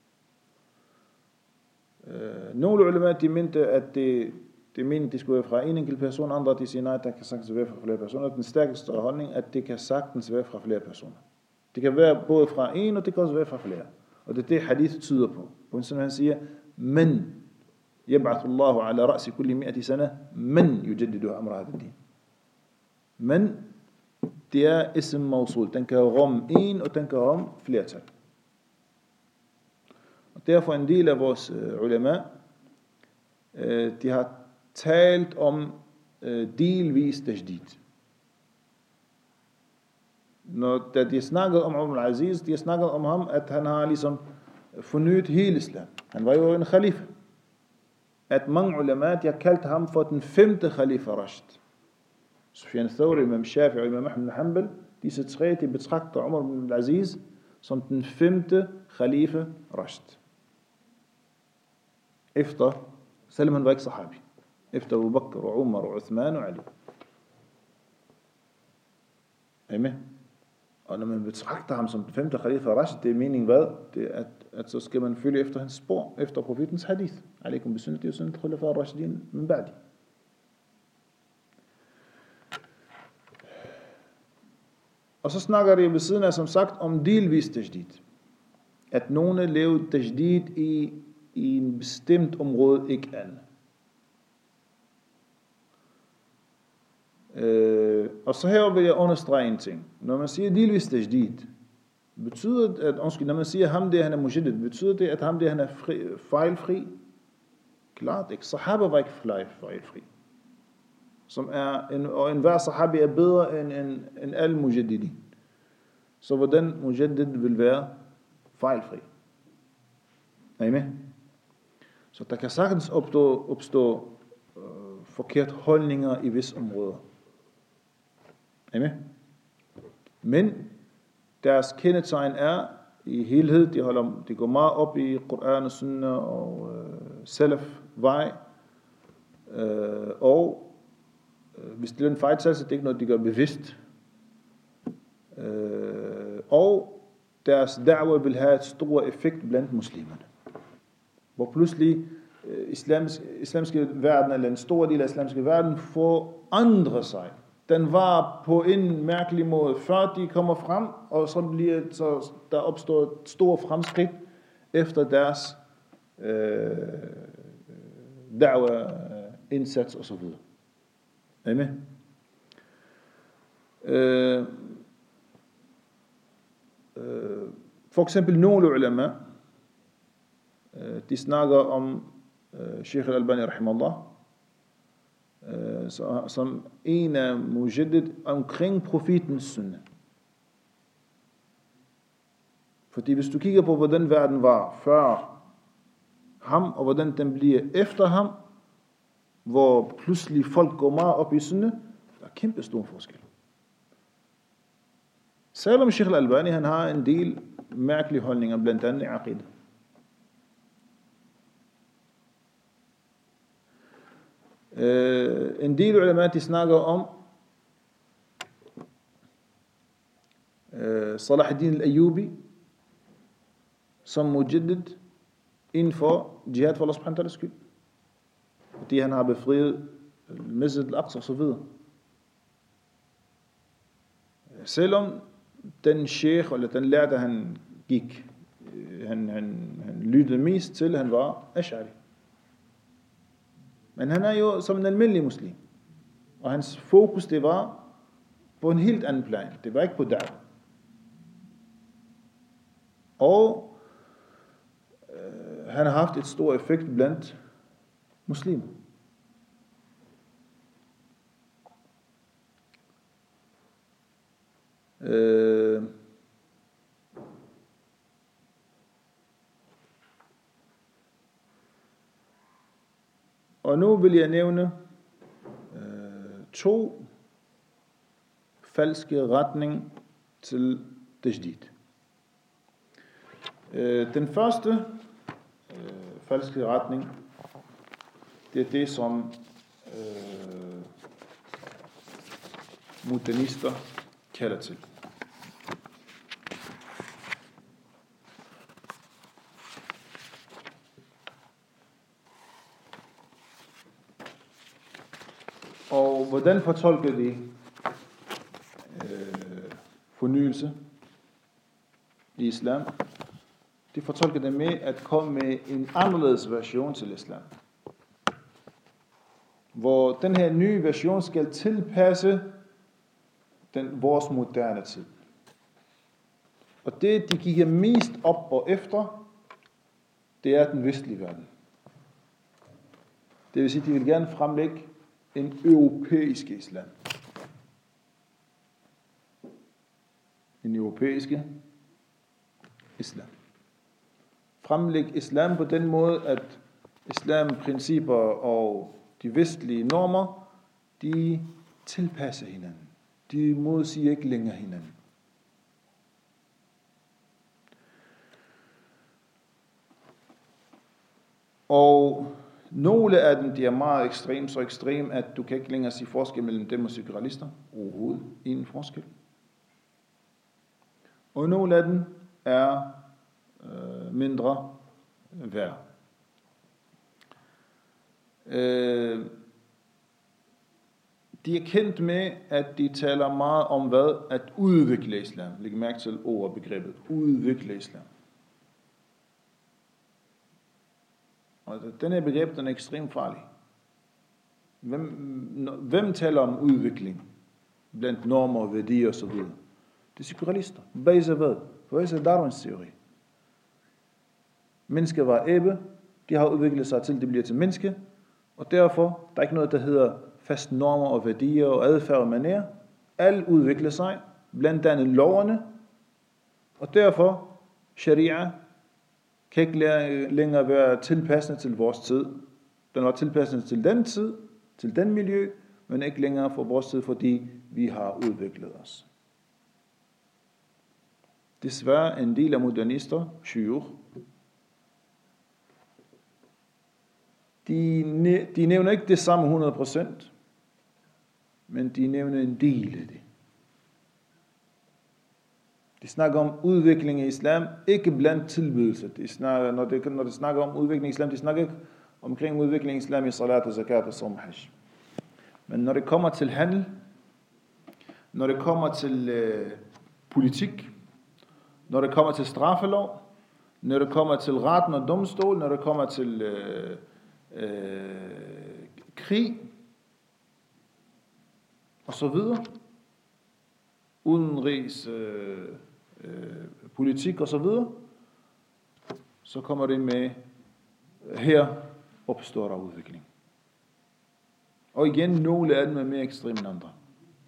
Øh, nogle ulema, de mente, at det, det mente, det skulle være fra en enkelt person, andre de siger, nej, det kan sagtens være fra flere personer. Den stærkeste holdning, at det kan sagtens være fra flere personer. Det kan være både fra en, og det kan også være fra flere. Og det er det, hadith tyder på. På en sådan, han siger, men يبعث الله على رأس كل مئة سنة من يجدد أمر هذا الدين. Men det er ism mausul. Den kan rumme en, og den kan rumme flertal. Og derfor en del af vores uh, ulema, uh, de har talt om uh, delvis tajdid. Når da de snakkede om Umar al-Aziz, de snakkede om ham, at han har ligesom fornyet hele islam. Han var jo en khalifa. At mange ulema, de har kaldt ham for den femte khalifa Rashid. Sufyan Thawri, Imam Shafi og Imam Ahmad bin Hanbal, disse tre, de betragter Umar ibn al-Aziz som den femte khalifa Rashid. Efter, selvom han var ikke sahabi. Efter Abu Bakr og Umar og Uthman og Ali. Er I med? Og når man betragter ham som den femte khalifa Rashid, det er meningen hvad? Det er, at, at så skal man følge efter hans spor, efter profetens hadith. Alaikum bisunnati wa sunnati khulafa ar-rashidin min ba'di. Og så snakker de ved siden af, som sagt, om delvis tajdid. At nogle lever tajdid i, i en bestemt område, ikke andet. Øh, og så her vil jeg understrege en ting. Når man siger delvis tajdid, betyder at, undskyld, når man siger ham det, han er mujaddid, betyder det, at ham det, han er fri, fejlfri? Klart ikke. Sahaba var ikke fejlfri. Som er, en, og enhver sahabi er bedre end, end, end alle mujaddidi. Så hvordan mujaddid vil være fejlfri? Er I med? Så der kan sagtens opstå, opstå øh, forkert holdninger i visse områder. Er I med? Men deres kendetegn er i helhed, de, holder, de går meget op i Koran og Sunnah og øh, Salaf vej, øh, og hvis det er en fejltagelse, det er ikke noget, de gør bevidst. Øh, og deres da'wah vil have et stor effekt blandt muslimerne. Hvor pludselig øh, islams, islamske verden, eller en stor del af islamske verden, får andre sig. Den var på en mærkelig måde, før de kommer frem, og så bliver så der opstår et stort fremskridt efter deres øh, da'wah, indsats osv. Er I med? Øh, øh, for eksempel nogle ulema, øh, de snakker om øh, Sheikh al-Albani rahimahullah, øh, så, som en af mujaddid omkring profetens sunne. Fordi hvis du kigger på, hvordan verden var før ham, og hvordan den bliver efter ham, hvor pludselig folk går meget op i sunne, der er kæmpe stor forskel. Selvom Sheikh al-Albani, han har en del mærkelige holdninger, blandt andet i aqid. Uh, en del ulema, de snakker om uh, Salah ad-Din al-Ayyubi som mujaddid inden for jihad for Allah subhanahu wa ta'ala skyld. Fordi han har befriet Masjid al-Aqsa og så videre. Selvom den sheikh, eller den lærte, han gik, han, han, han lyttede mest til, han var Ash'ari. Men han er jo som en almindelig muslim. Og hans fokus, det var på en helt anden plan. Det var ikke på da'wah. Og øh, han har haft et stort effekt blandt muslimer. Øh, og nu vil jeg nævne øh, to falske retning til tajdid. Øh, den første øh, falske retning, det er det, som øh, modernister kalder til. Og hvordan fortolker de øh, fornyelse i islam? De fortolker det med at komme med en anderledes version til islam. Hvor den her nye version skal tilpasse den, vores moderne tid. Og det, de kigger mest op og efter, det er den vestlige verden. Det vil sige, at de vil gerne fremlægge en europæisk islam. En europæisk islam. Fremlægge islam på den måde, at islamprincipper og de vestlige normer, de tilpasser hinanden. De modsiger ikke længere hinanden. Og nogle af dem, de er meget ekstrem, så ekstrem, at du kan ikke længere sige forskel mellem dem og sekularister. Overhovedet ingen forskel. Og nogle af dem er øh, mindre værd. Øh, de er kendt med, at de taler meget om hvad? At udvikle islam. Læg mærke til ordbegrebet. Udvikle islam. Og den her begreb, den er ekstremt farlig. Hvem, hvem taler om udvikling? Blandt normer, værdier og så videre. Det er sekularister. Base af hvad? Base af Darwins teori. Mennesker var æbe. De har udviklet sig til, det bliver til menneske. Og derfor, der er ikke noget, der hedder fast normer og værdier og adfærd og manér. Alt udvikler sig, blandt andet lovene. Og derfor, sharia kan ikke længere være tilpassende til vores tid. Den var tilpassende til den tid, til den miljø, men ikke længere for vores tid, fordi vi har udviklet os. Desværre en del af modernister, shuyukh, de, de nævner ikke det samme hundrede procent, men de nævner en del af det. De snakker om udvikling i islam, ikke blandt tilbydelser. De snakker, når, de, når de snakker om udvikling i islam, de snakker ikke omkring udvikling i islam i salat og zakat og som hajj. Men når det kommer til handel, når det kommer til øh, politik, når det kommer til straffelov, når det kommer til retten og domstol, når det kommer til øh, øh, krig og så videre, udenrigs øh, øh, politik og så videre, så kommer det med her opstår der udvikling. Og igen, nogle af dem er mere ekstreme end andre.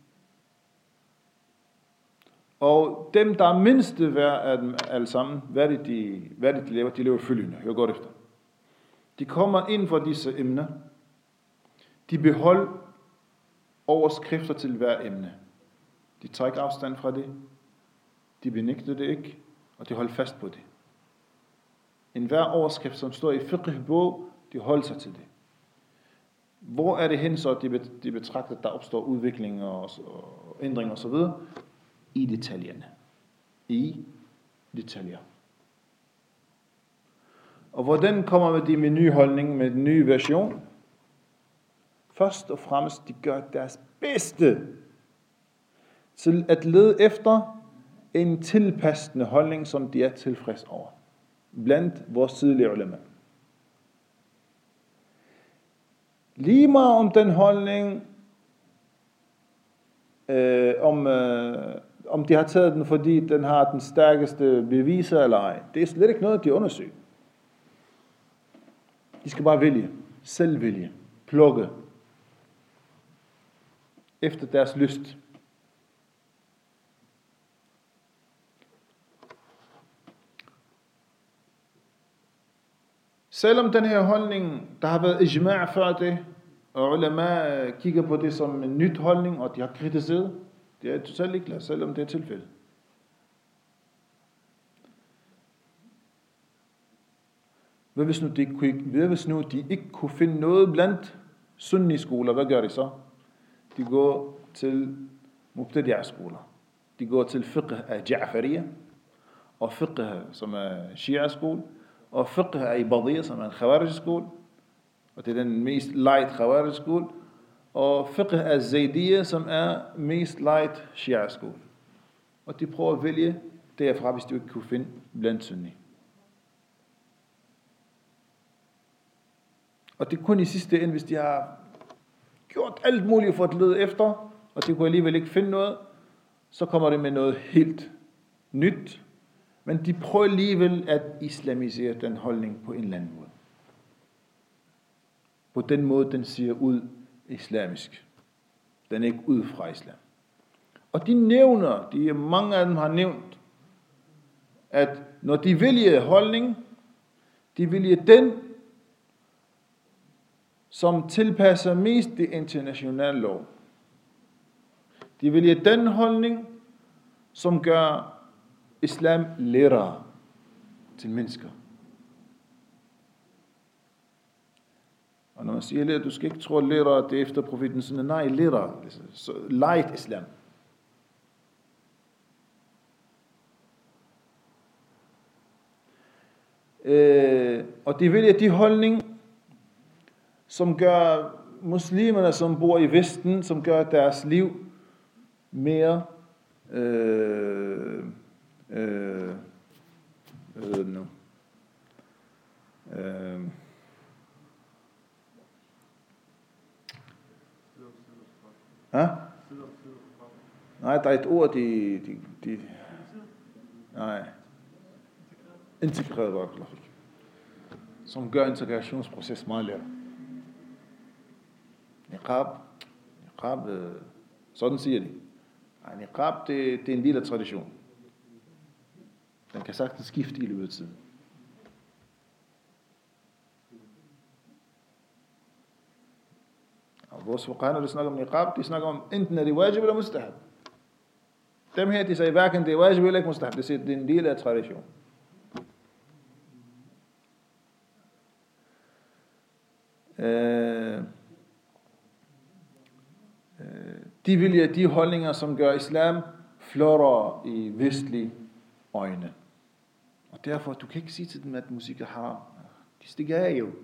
Og dem, der er mindste værd af dem alle sammen, hvad er det, de, hvad er det, de laver? De laver følgende. Hør godt efter. De kommer ind for disse emner. De beholder overskrifter til hver emne. De tager ikke afstand fra det. De benægter det ikke, og de holder fast på det. En hver overskrift, som står i fiqh-bog, de holder sig til det. Hvor er det hen, så de betragter, at der opstår udvikling og ændringer osv.? I detaljerne. I detaljer. Og hvordan kommer de med ny holdning, med en ny version? Først og fremmest, de gør deres bedste til at lede efter en tilpassende holdning, som de er tilfreds over. Blandt vores tidlige ulema. Lige meget om den holdning, øh, om, øh, om de har taget den, fordi den har den stærkeste beviser eller ej. Det er slet ikke noget, de undersøger. De skal bare vælge. Selv vælge. Plukke. Efter deres lyst. Selvom den her holdning, der har været ijma' før det, og ulema kigger på det som en nyt holdning, og de har kritiseret, det er totalt ikke, selvom det er tilfældet. Hvad hvis nu de, hvad hvis nu de ikke kunne finde noget blandt sunni-skoler? Hvad gør de så? De går til mubtadi'a-skoler. De går til fiqh af Ja'fariyya, og fiqh som er Shia-skole, og fiqh af Ibadiyya, som er en Khawarij-skole, og det er den mest light Khawarij-skole, og fiqh af Zaydiyya, som er mest light Shia-skole. Og de prøver at vælge derfra, hvis de ikke kunne finde blandt sunni. Og det er kun i sidste ende, hvis de har gjort alt muligt for at lede efter, og de kunne alligevel ikke finde noget, så kommer det med noget helt nyt. Men de prøver alligevel at islamisere den holdning på en eller anden måde. På den måde, den ser ud islamisk. Den er ikke ud fra islam. Og de nævner, de mange af dem har nævnt, at når de vælger holdning, de vælger den, som tilpasser mest det internationale lov. De vælger den holdning, som gør islam lettere til mennesker. Og når man siger lettere, du skal ikke tro lettere, det er efter profeten, sådan nej, lettere, light islam. Øh, og de vælger de holdning, som gør muslimerne, som bor i Vesten, som gør deres liv mere øh, øh, øh, nu. Øh, ja? Nej, der er et ord, de, de, de nej, integreret var som gør integrationsproces meget lettere. Niqab, niqab, sådan siger de. Nej, niqab, det, det er en del af tradition. Den kan sagtens skifte i løbet af tiden. Og vores fuqaha, når de snakker om niqab, de snakker om, enten er det wajib eller mustahab. Dem her, de siger hverken det er wajib eller ikke mustahab. De siger, det er en del af tradition. Øh, De vælger de holdninger, som gør islam flottere i vestlige øjne. Og derfor, du kan ikke sige til dem, at musik er haram. De stikker af jo.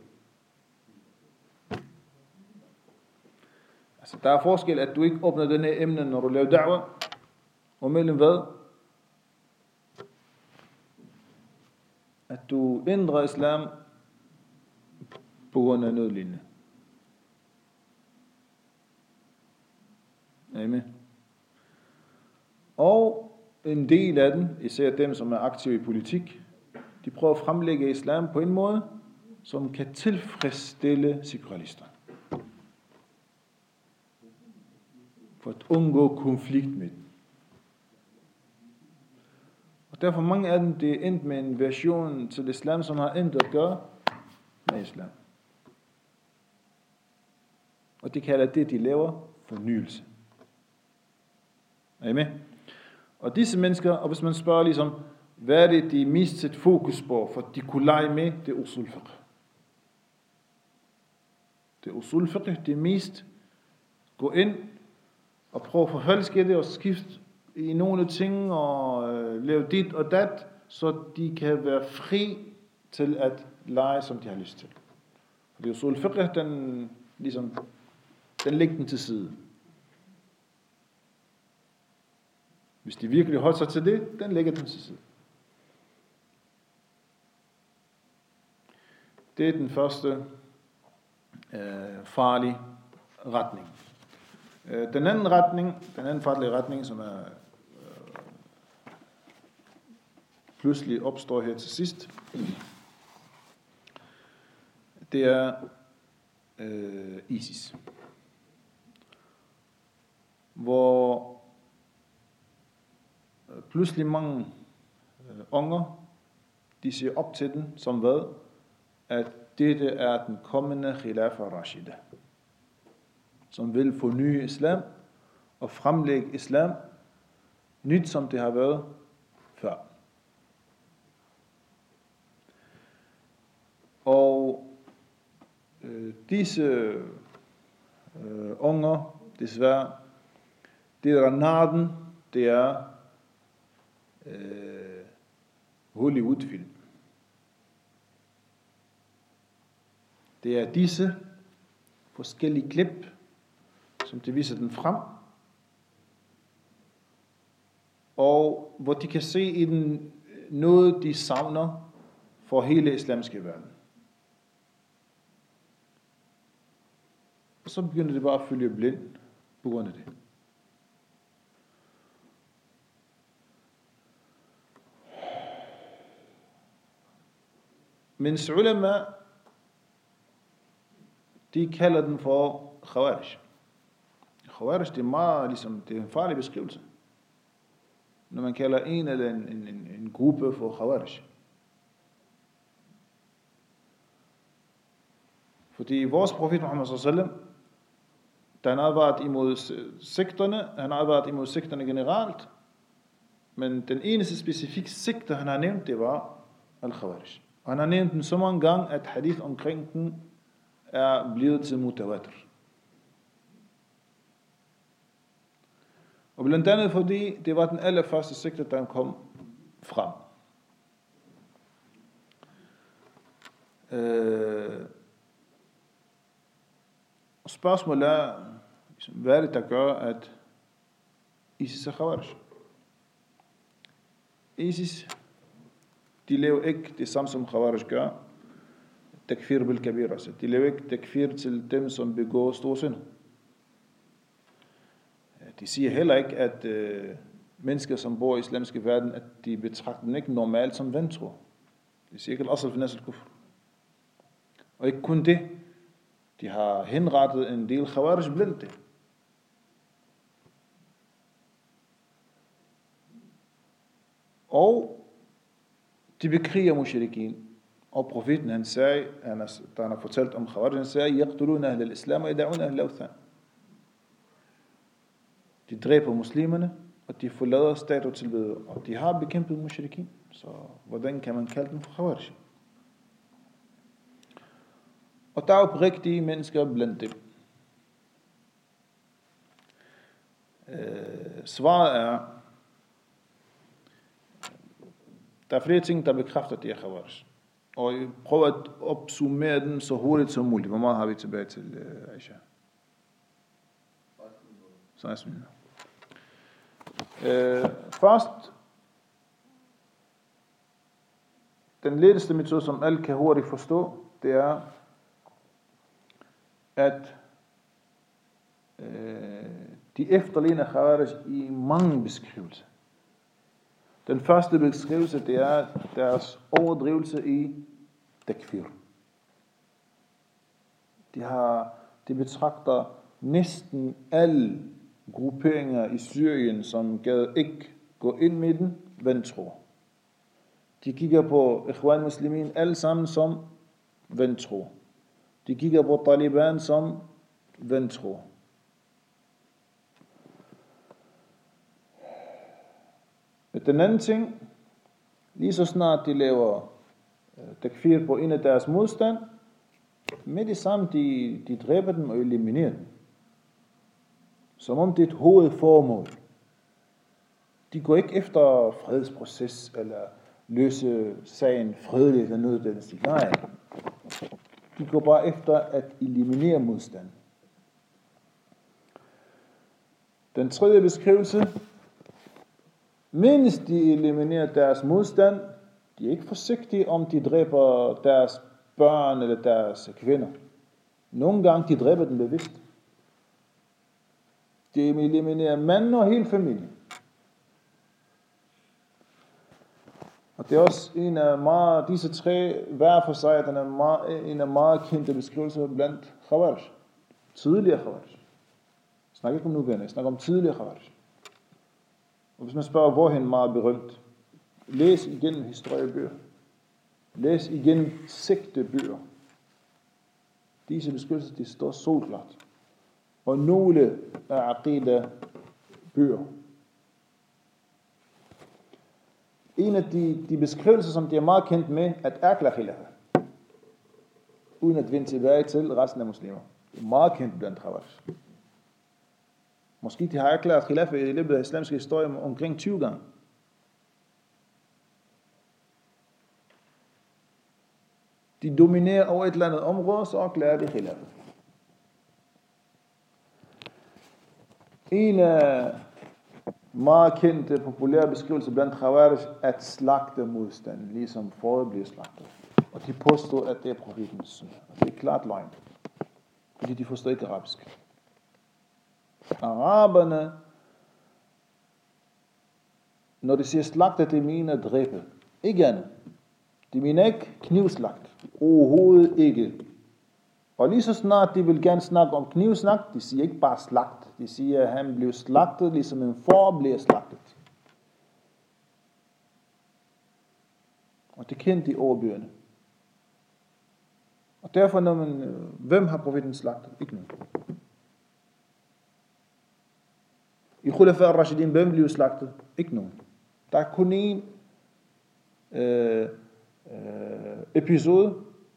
Altså, der er forskel, at du ikke åbner denne emne, når du laver da'wah. Og mellem hvad? At du ændrer islam på grund af noget lignende. Amen. Og en del af dem, især dem, som er aktive i politik, de prøver at fremlægge islam på en måde, som kan tilfredsstille sekularister. For at undgå konflikt med dem. Og derfor mange af dem, det er endt med en version til islam, som har intet at gøre med islam. Og det kalder det, de laver, fornyelse. Er I med? Og disse mennesker, og hvis man spørger ligesom, hvad er det, de mest sætter fokus på, for de kunne lege med, det er usul fiqh. Det er usul fiqh, det er mest gå ind og prøve at forfalske det og skifte i nogle ting og øh, lave dit og dat, så de kan være fri til at lege, som de har lyst til. Fordi usul fiqh, den, ligesom, den lægger den til side. Hvis de virkelig holder sig til det, den lægger den til side. Det er den første øh, farlige retning. Øh, den anden retning, den anden farlige retning, som er øh, pludselig opstår her til sidst, det er øh, ISIS. Hvor pludselig mange øh, unger, de siger op til den, som hvad? At dette er den kommende Khilafa Rashida, som vil forny islam og fremlægge islam nyt, som det har været før. Og øh, disse øh, unger, desværre, det der naden, det er øh, Hollywood-film. Det er disse forskellige klip, som de viser den frem, og hvor de kan se i den noget, de savner for hele islamske verden. Og så begynder det bare at følge blind på grund af det. Mens ulema, de kalder den for khawarij. Khawarij, det er meget ligesom, det er en farlig beskrivelse. Når man kalder en eller en, en, en gruppe for khawarij. Fordi vores profet Muhammad sallallahu alaihi wasallam, da han advaret imod sekterne, han har advaret imod sekterne generelt, men den eneste specifikke sektor, han har nævnt, det var al-khawarij. Og han har nævnt den så mange gange, at hadith omkring den er blevet til mutawatir. Og blandt andet fordi, det var den allerførste sektor, der kom frem. Øh, spørgsmålet er, hvad er det, der gør, at ISIS er khawarij? ISIS, de laver ikke det samme, som khawarij gør. Takfir bil kabir, altså. De laver ikke takfir til dem, som begår store synder. De siger heller ikke, at øh, mennesker, som bor i islamiske verden, at de betragter dem ikke normalt som vantro. De siger ikke, al-asl fi nas al-kufr. Og ikke kun det. De har henrettet en del khawarij blandt det. Og de bekriger mushrikin. Og profeten, han sagde, han har, da han har fortalt om khawarij, han sagde, yaqtuluna ahl al-islam og yad'una ahl al-awthan. De dræber muslimerne, og de forlader statue-tilbedere, og de har bekæmpet mushrikin. Så hvordan kan man kalde dem for khawarij? Og der er oprigtige mennesker blandt dem. Øh, svaret er, der er flere ting, der bekræfter, at det er khawarij. Og jeg prøver at opsummere dem så hurtigt som muligt. Hvor meget har vi tilbage til, uh, Aisha? seksten minutter. Øh, først, den letteste metode, som alle kan hurtigt forstå, det er, at øh, de efterligner khawarij i mange beskrivelser. Den første beskrivelse, det er deres overdrivelse i takfir. De, har, de betragter næsten alle grupperinger i Syrien, som gad ikke gå ind med den, vantro. De kigger på Ikhwan Muslimin alle sammen som vantro. De kigger på Taliban som vantro. Den anden ting, lige så snart de laver takfir på en af deres modstand, med det samme, de, de dræber dem og eliminerer dem. Som om det er et hovedformål. De går ikke efter fredsproces, eller løse sagen fredeligt, eller noget den stil. Nej. De går bare efter at eliminere modstand. Den tredje beskrivelse, mens de eliminerer deres modstand, de er ikke forsigtige, om de dræber deres børn eller deres kvinder. Nogle gange de dræber dem bevidst. De eliminerer manden og hele familien. Og det er også en af meget, disse tre hver for sig, den er meget, en af meget kendte beskrivelser blandt Khawarij. Tidligere Khawarij. Jeg snakker ikke om nuværende, jeg snakker om tidligere Khawarij. Og hvis man spørger, hvorhen meget berømt, læs igen historiebøger. Læs igen sigtebøger. Disse beskrivelser, de står solklart. Og nogle af aqida bøger. En af de, de beskrivelser, som de er meget kendt med, at erklære khilafa. Uden at vende tilbage til resten af muslimer. Det er meget kendt blandt Khawarij. Måske de har erklæret khilafa i løbet af islamiske historie omkring tyve gange. De dominerer over et eller andet område, så erklærer de khilafa. En af meget kendte, populære beskrivelser blandt Khawarij, at slagte modstanden, ligesom fåret bliver slagtet. Og de påstår, at det er profetens sunna. Og det er klart løgn. Fordi de forstår ikke arabisk. Araberne, når de siger slagte, det mener dræbe. Ikke andet. De mener ikke knivslagt. Overhovedet ikke. Og lige så snart de vil gerne snakke om knivslagt, de siger ikke bare slagt. De siger, at han blev slagtet, ligesom en får bliver slagtet. Og det kendte de overbyrende. Og derfor, når man, hvem har profeten slagtet? Ikke nogen. I Khulafa al-Rashidin, hvem blev slagtet? Ikke nogen. Der er kun en øh, øh, episode,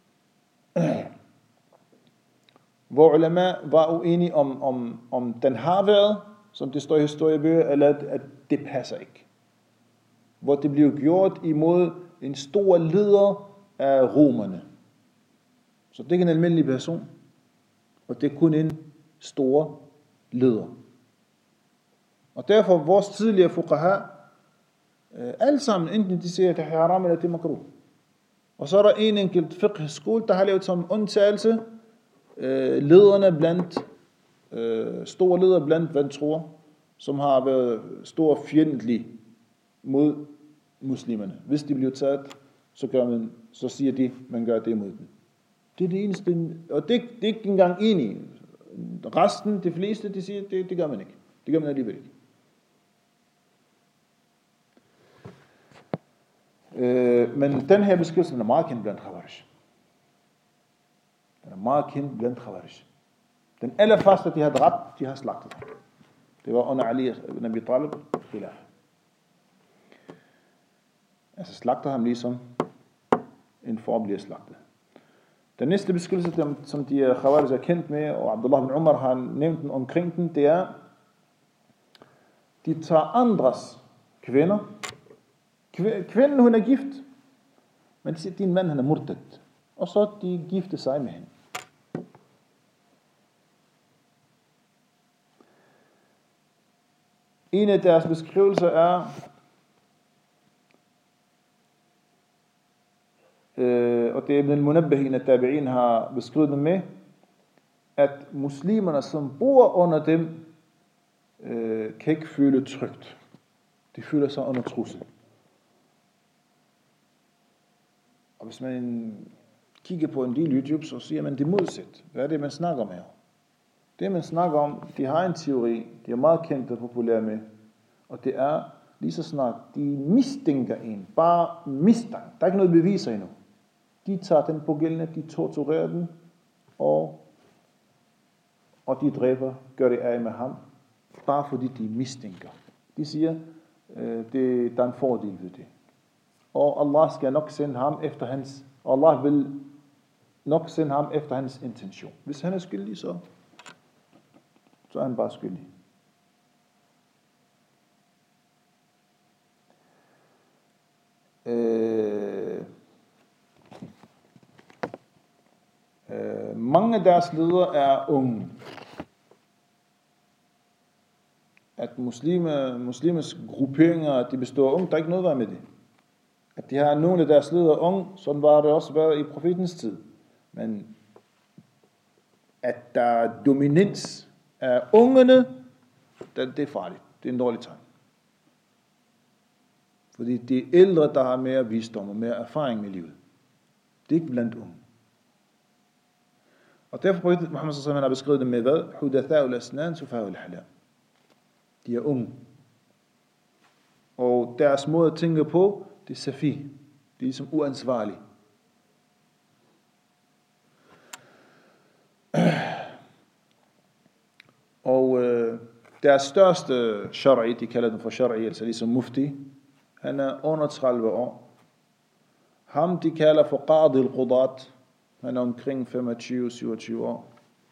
hvor ulama var uenige om, om, om den har været, som det står i historiebøger, eller at, at det passer ikke. Hvor det blev gjort imod en stor leder af romerne. Så det er ikke en almindelig person, og det er kun en stor leder. Og derfor vores tidligere fuqaha, øh, alle sammen, enten de siger, at det er haram eller det er makruh. Og så er der en enkelt fiqh-skole, der har lavet som undtagelse, øh, lederne blandt, øh, store ledere blandt vantroer, som har været stor fjendtlige mod muslimerne. Hvis de bliver taget, så, gør man, så siger de, man gør det mod dem. Det er det eneste, og det, det er ikke engang enige. Resten, de fleste, de siger, det, det gør man ikke. Det gør man alligevel ikke. Øh, men den her beskrivelse er meget kendt blandt Khawarij. Den er meget kendt blandt Khawarij. Den allerførste, de har dræbt, de har slagtet. Det var under Ali ibn Abi Talib khilaf. Altså slagter ham ligesom en får bliver slagtet. Den næste beskrivelse, som de Khawarij er kendt med, og Abdullah ibn Umar har nævnt den omkring den, det er, de tager andres kvinder. Kvinden, hun er gift, men de siger, din mand, han er murtad. Og så de gifter sig med hende. En af deres beskrivelser er, øh, og det er Ibn al-Munabbih, en af tabi'in har beskrevet det med, at muslimerne, som bor under dem, øh, kan ikke føle trygt. De føler sig under trussel. Og hvis man kigger på en del YouTube, så siger man det modsat. Hvad er det, man snakker om her? Det, man snakker om, de har en teori, de er meget kendt og populære med, og det er lige så snart, de mistænker en, bare mistanke. Der er ikke noget beviser endnu. De tager den pågældende, de torturerer den, og, og de dræber, gør det af med ham, bare fordi de mistænker. De siger, øh, det, der er en fordel ved det. Og Allah skal nok sende ham efter hans, Allah vil nok sende ham efter hans intention. Hvis han er skyldig, så, så er han bare skyldig. Øh, øh, mange af deres ledere er unge. At muslime, muslimers grupperinger, de består af unge, der er ikke noget at være med det. At de har nogle af deres ledere unge, sådan var det også været i profetens tid. Men at der er dominans af ungerne, det, det er farligt. Det er en dårlig tegn. Fordi det er ældre, der har mere visdom og mere erfaring med livet. Det er ikke blandt unge. Og derfor på Muhammad sallallahu alaihi wasallam har beskrevet det med hvad? Hudatha'ul asnan sufa'ul halal. De er unge. Og deres måde at tænke på, det er safi. Det er ligesom uansvarligt. Og øh, deres største shara'i, de kalder den for shara'i, altså ligesom mufti, han er under tredive år. Ham de kalder for qadi al-qudat, han er omkring femogtyve til syvogtyve år.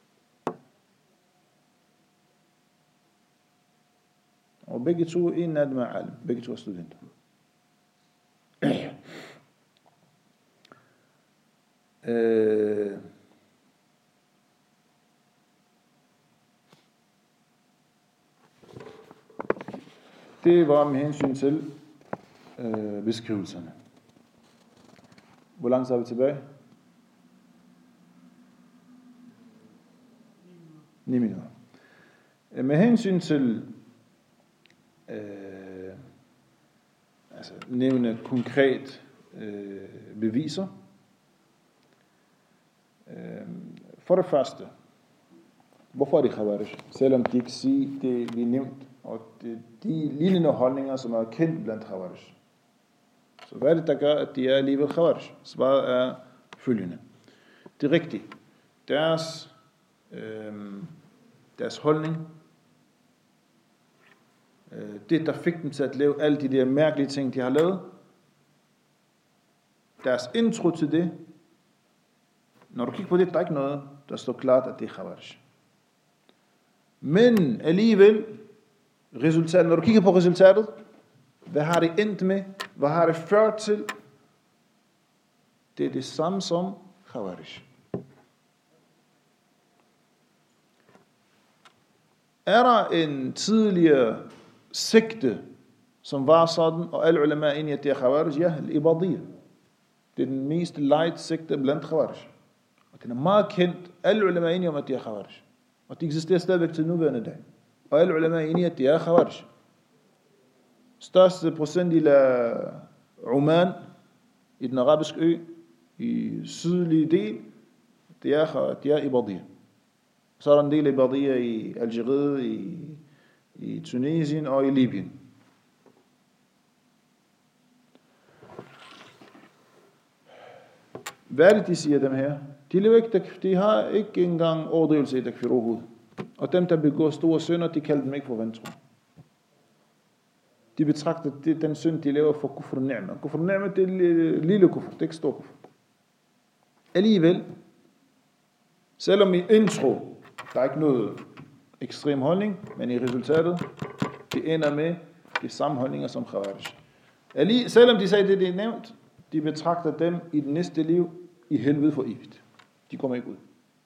Og begge to, en af dem er alim, begge to er studenter. øh, det var med hensyn til øh, beskrivelserne. Hvor langt er vi tilbage? ni minutter. Med hensyn til øh, altså nævne konkret øh, beviser. Øh, for det første, hvorfor er det khawarij? Selvom de ikke siger det, vi nævnt, og det, de lignende holdninger, som er kendt blandt khawarij. Så hvad er det, der gør, at de er alligevel khawarij? Svaret er følgende. Det er rigtigt. Deres, øh, deres holdning, øh, det, der fik dem til at lave alle de der mærkelige ting, de har lavet, deres intro til det, når du kigger på det, der er ikke noget, der står klart, at det er khawarij. Men alligevel, resultatet, når du kigger på resultatet, hvad har det endt med? Hvad har det ført til? Det er det samme som khawarij. Er der en tidligere sekte, som var sådan, og alle ulema er enige, at det er khawarij? Ja, al-Ibadiyya. Det er den mest light sekte blandt khawarij. Og den er meget kendt. Alle ulema er enige om, at det er khawarij. Og det eksisterer stadigvæk til nuværende dag. Og alle ulema er enige, at det er khawarij. Største procentdel af Oman, i den arabiske ø, i sydlige del, det er, det er Ibadiyya. Så er der en del Ibadiyya i Algeriet, i, i Tunesien og i Libyen. Hvad er det, de siger, dem her? De, lever ikke, de har ikke engang overdrivelse i takfir overhovedet. Og dem, der begår store synder, de kalder dem ikke for vantro. De betragter det, den synd, de laver for kufr ni'ma. Kufr ni'ma, det er lille kufr, det er ikke stor kufr. Alligevel, selvom i intro, der er ikke noget ekstrem holdning, men i resultatet, det ender med de samme holdninger som khawarij. Selvom de sagde det, det er nævnt, de betragter dem i det næste liv i helvede for evigt. De kommer ikke ud.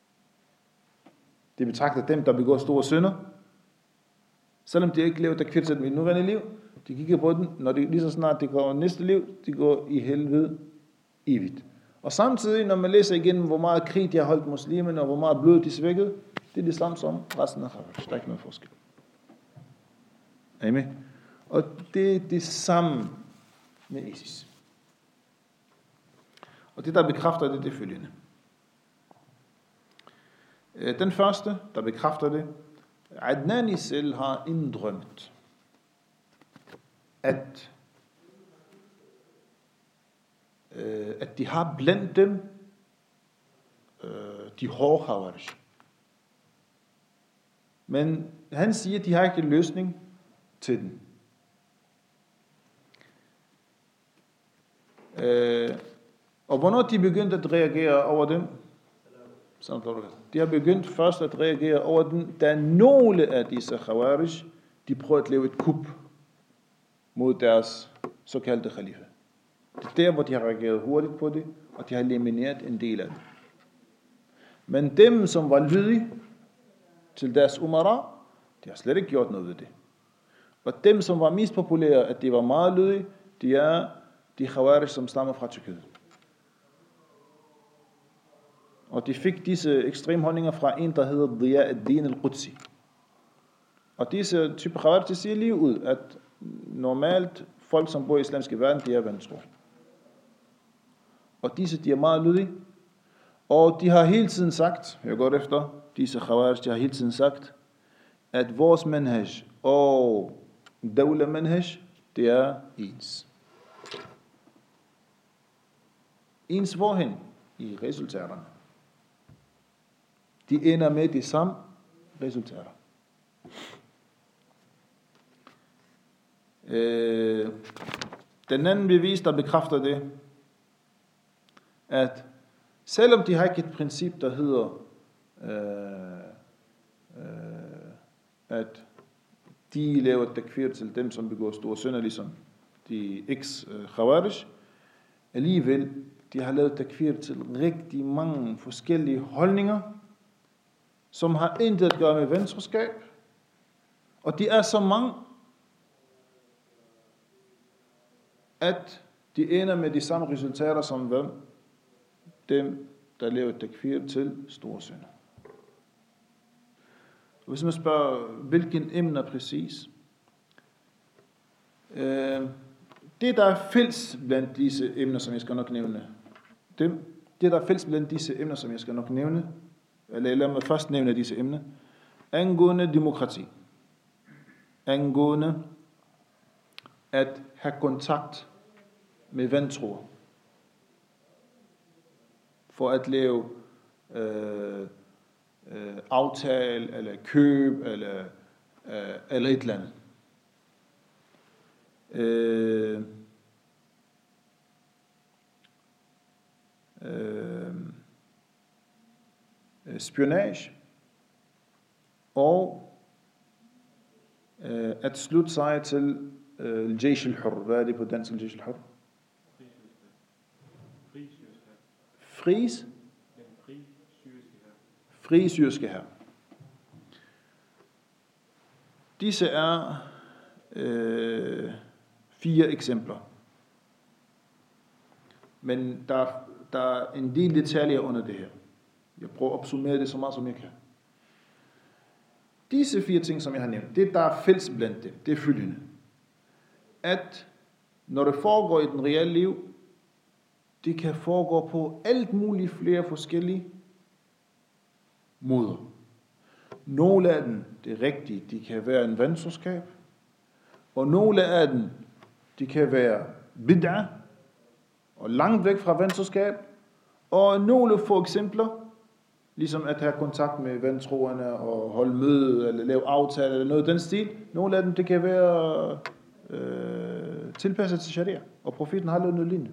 De betragter dem, der begår store synder, selvom de ikke lever takfir i nuværende liv, de kigger på den, når de lige så snart de går næste liv, de går i helvede evigt. Og samtidig, når man læser igen, hvor meget krig de har holdt muslimerne, og hvor meget blod de svækkede, det er det samme som resten af khawarij. Der er ikke noget forskel. Amen. Og det er det samme med ISIS. Og det, der bekræfter det, det er følgende. Den første, der bekræfter det, Adnani selv har indrømt, at, øh, at de har blandt dem øh, de hårde khawarij. Men han siger, at de har ikke en løsning til den. Øh, og hvornår de begyndte at reagere over dem? De har begyndt først at reagere over den, da nogle af disse khawarij, de prøvede at lave et kup mod deres såkaldte khalifa. Det er der, hvor de har reageret hurtigt på det, og de har elimineret en del af det. Men dem, som var lydige til deres umara, de har slet ikke gjort noget ved det. Og dem, som var mest populære, at de var meget lydige, de er de khawarij, som stammer fra Tyrkiet. Og de fik disse ekstreme holdninger fra en, der hedder Diya ad-Din al-Qudsi. Og disse typer khawarij, de siger lige ud, at normalt folk, som bor i islamske verden, de er vantro. Og disse, de er meget lydige. Og de har hele tiden sagt, jeg går efter, disse khawarij, de har hele tiden sagt, at vores manhaj og dawla manhaj, det er ens. Ens hvorhen? I resultaterne. De ender med de samme resultater. Øh, den anden bevis, der bekræfter det, at selvom de har ikke et princip, der hedder, øh, øh, at de laver takfir til dem, som begår store synder, ligesom de eks-khawarij, alligevel, de har lavet takfir til rigtig mange forskellige holdninger, som har intet at gøre med venstreskab, og de er så mange, at de ender med de samme resultater som hvem? Dem, der laver takfir til store synder. Hvis man spørger, hvilken emne præcis? Øh, det, der er fælles blandt disse emner, som jeg skal nok nævne, det, det der er fælles blandt disse emner, som jeg skal nok nævne, eller lad mig først nævne disse emner, angående demokrati, angående at have kontakt med vantroer, for at lave øh, øh, aftale, eller køb, eller, øh, eller et eller andet. Øh, øh, spionage, og øh, at slutte sig til øh, al-Jaysh al-Hur. Hvad er det på dansk, al-Jaysh al-Hur? Fris? Fri syriske hær. Disse er øh, fire eksempler. Men der, der er en del detaljer under det her. Jeg prøver at opsummere det så meget, som jeg kan. Disse fire ting, som jeg har nævnt, det der er fælles blandt dem, det er følgende. At når det foregår i den reelle liv, det kan foregå på alt muligt flere forskellige måder. Nogle af dem, det er rigtigt, de kan være en venstreskab, og nogle af dem, de kan være bid'ah, og langt væk fra venstreskab, og nogle få eksempler, ligesom at have kontakt med ventroerne og holde møde, eller lave aftaler, eller noget af den stil. Nogle af dem, det kan være øh, tilpasset til sharia, og profeten har lavet noget lignende.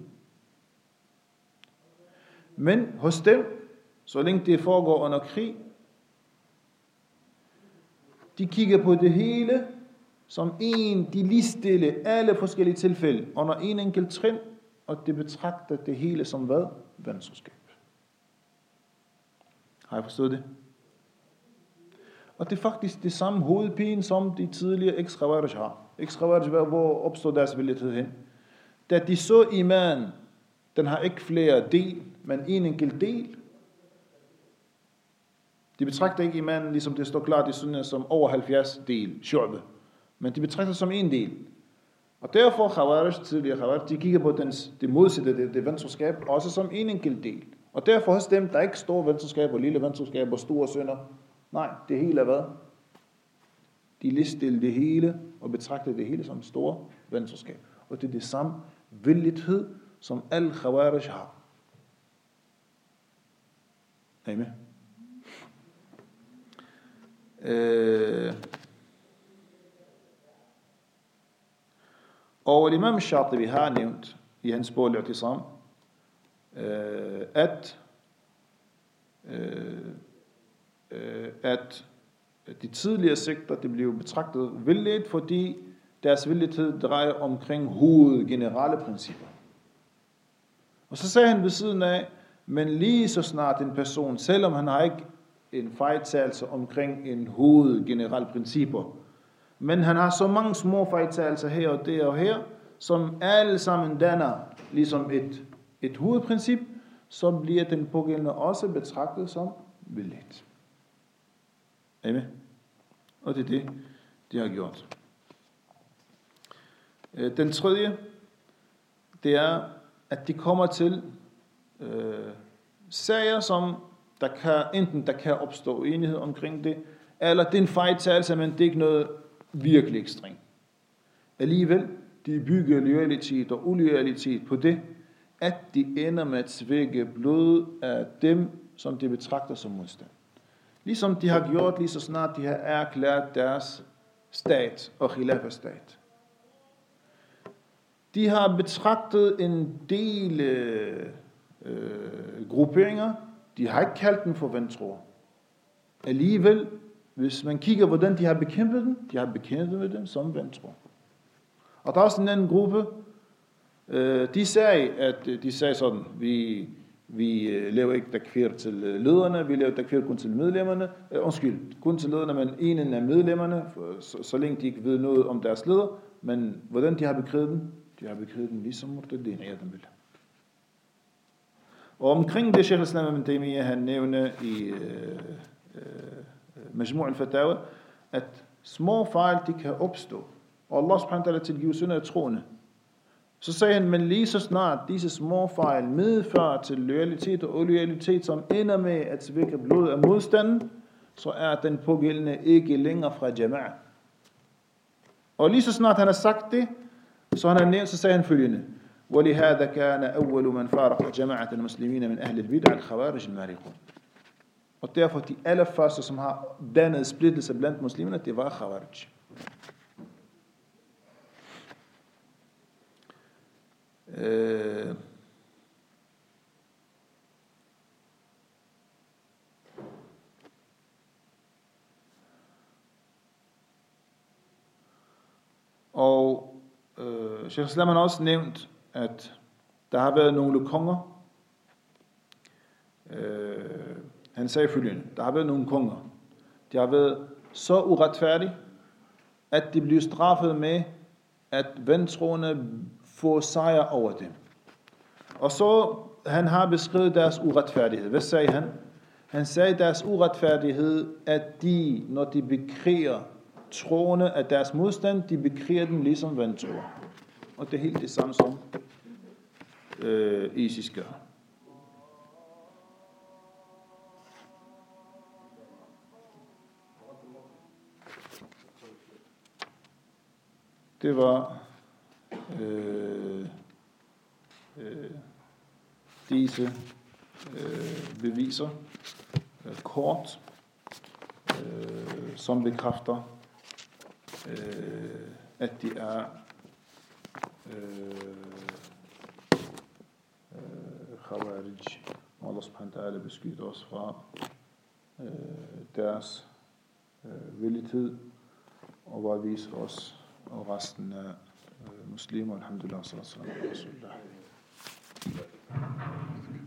Men hos dem, så længe det foregår under krig, de kigger på det hele som en, de ligestiller alle forskellige tilfælde under en enkelt trin, og det betragter det hele som hvad? Venstreskab. Har jeg forstået det? Og det er faktisk det samme hovedpine, som de tidligere eks-khawarij har. Eks-khawarij, hvor opstår deres villighed hen? Da de så iman, den har ikke flere del, men en enkelt del. De betragter ikke imanen, ligesom det står klart i sunnah, som over halvfjerds del, shu'ba. Men de betragter som en del. Og derfor Khawarij, tidligere Khawarij, de kigger på dens, det modsatte, det, det venskab, også som en enkelt del. Og derfor hos dem, der er ikke store venskab og lille venskab og store synder. Nej, det hele er hvad? De listede det hele og betragtede det hele som store venskab. Og det er det samme villighed, som al Khawarij har. Er I med? Øh... Og Imam Shatibi har nævnt i hans bog Al-I'tisam, øh, at, øh, øh, at de tidligere sekter, det blev betragtet villigt, fordi deres villighed drejer omkring hoved generelle principper. Og så sagde han ved siden af, men lige så snart en person, selvom han har ikke en fejltagelse omkring en hoved generelle principper, men han har så mange små fejltagelser her og der og her, som alle sammen danner ligesom et, et hovedprincip, så bliver den pågældende også betragtet som villigt. Er I med? Og det er det, de har gjort. Den tredje, det er, at de kommer til øh, sager, som der kan, enten der kan opstå enighed omkring det, eller det er en fejltagelse, men det er ikke noget virkelig ekstremt. Alligevel, de bygger loyalitet og uloyalitet på det, at de ender med at svække blodet af dem, som de betragter som modstand. Ligesom de har gjort, lige så snart de har erklæret deres stat og khilafa-stat. De har betragtet en del øh, grupperinger, de har ikke kaldt dem for vantro. Alligevel, hvis man kigger, hvordan de har bekæmpet dem, de har bekæmpet dem som vantro. Og der er også en anden gruppe, øh, de sagde, at de sagde sådan, vi, vi laver ikke takfir til lederne, vi laver takfir kun til medlemmerne, øh, undskyld, kun til lederne, men en af medlemmerne, så, så længe de ikke ved noget om deres leder, men hvordan de har bekrævet dem, de har bekrævet dem ligesom murtadin, ja, dem vil. Og omkring det, Sheikh al-Islam ibn Taymiyyah, han nævner i øh, øh, Majmu' al-Fatawa, at små fejl, de kan opstå. Og Allah subhanahu wa ta'ala tilgiver synder af troende. Så sagde han, men lige så snart disse små fejl medfører til loyalitet og uloyalitet, som ender med at svække blod af modstanden, så er den pågældende ikke længere fra jama'a. Og lige så snart han har sagt det, så, han har nævnt, så sagde han følgende, وَلِهَذَا كَانَ أَوَّلُ مَنْ فَارَقَ جَمَعَةَ الْمُسْلِمِينَ مِنْ أَهْلِ الْبِدْعَ الْخَوَارِجِ الْمَارِقُونَ. Og derfor de allerførste, som har dannet splittelse blandt muslimerne, det var Khawarij. Øh. Og øh, Sheikh Islam har også nævnt, at der har været nogle konger. Øh, han sagde følgende, der har været nogle konger. De har været så uretfærdige, at de blev straffet med, at vantroende får sejr over dem. Og så han har beskrevet deres uretfærdighed. Hvad sagde han? Han sagde deres uretfærdighed, at de, når de bekriger troende af deres modstand, de bekriger dem ligesom vantroer. Og det er helt det samme som øh, ISIS gør. Det var øh, øh, disse øh, beviser øh, kort, øh, som bekræfter, øh, at de er øh, øh, Khawarij. Allah subhanahu wa ta'ala beskytter os fra øh, deres øh, villighed og var vise os og resten af muslimer. Alhamdulillah, sallallahu alaihi wa sallam.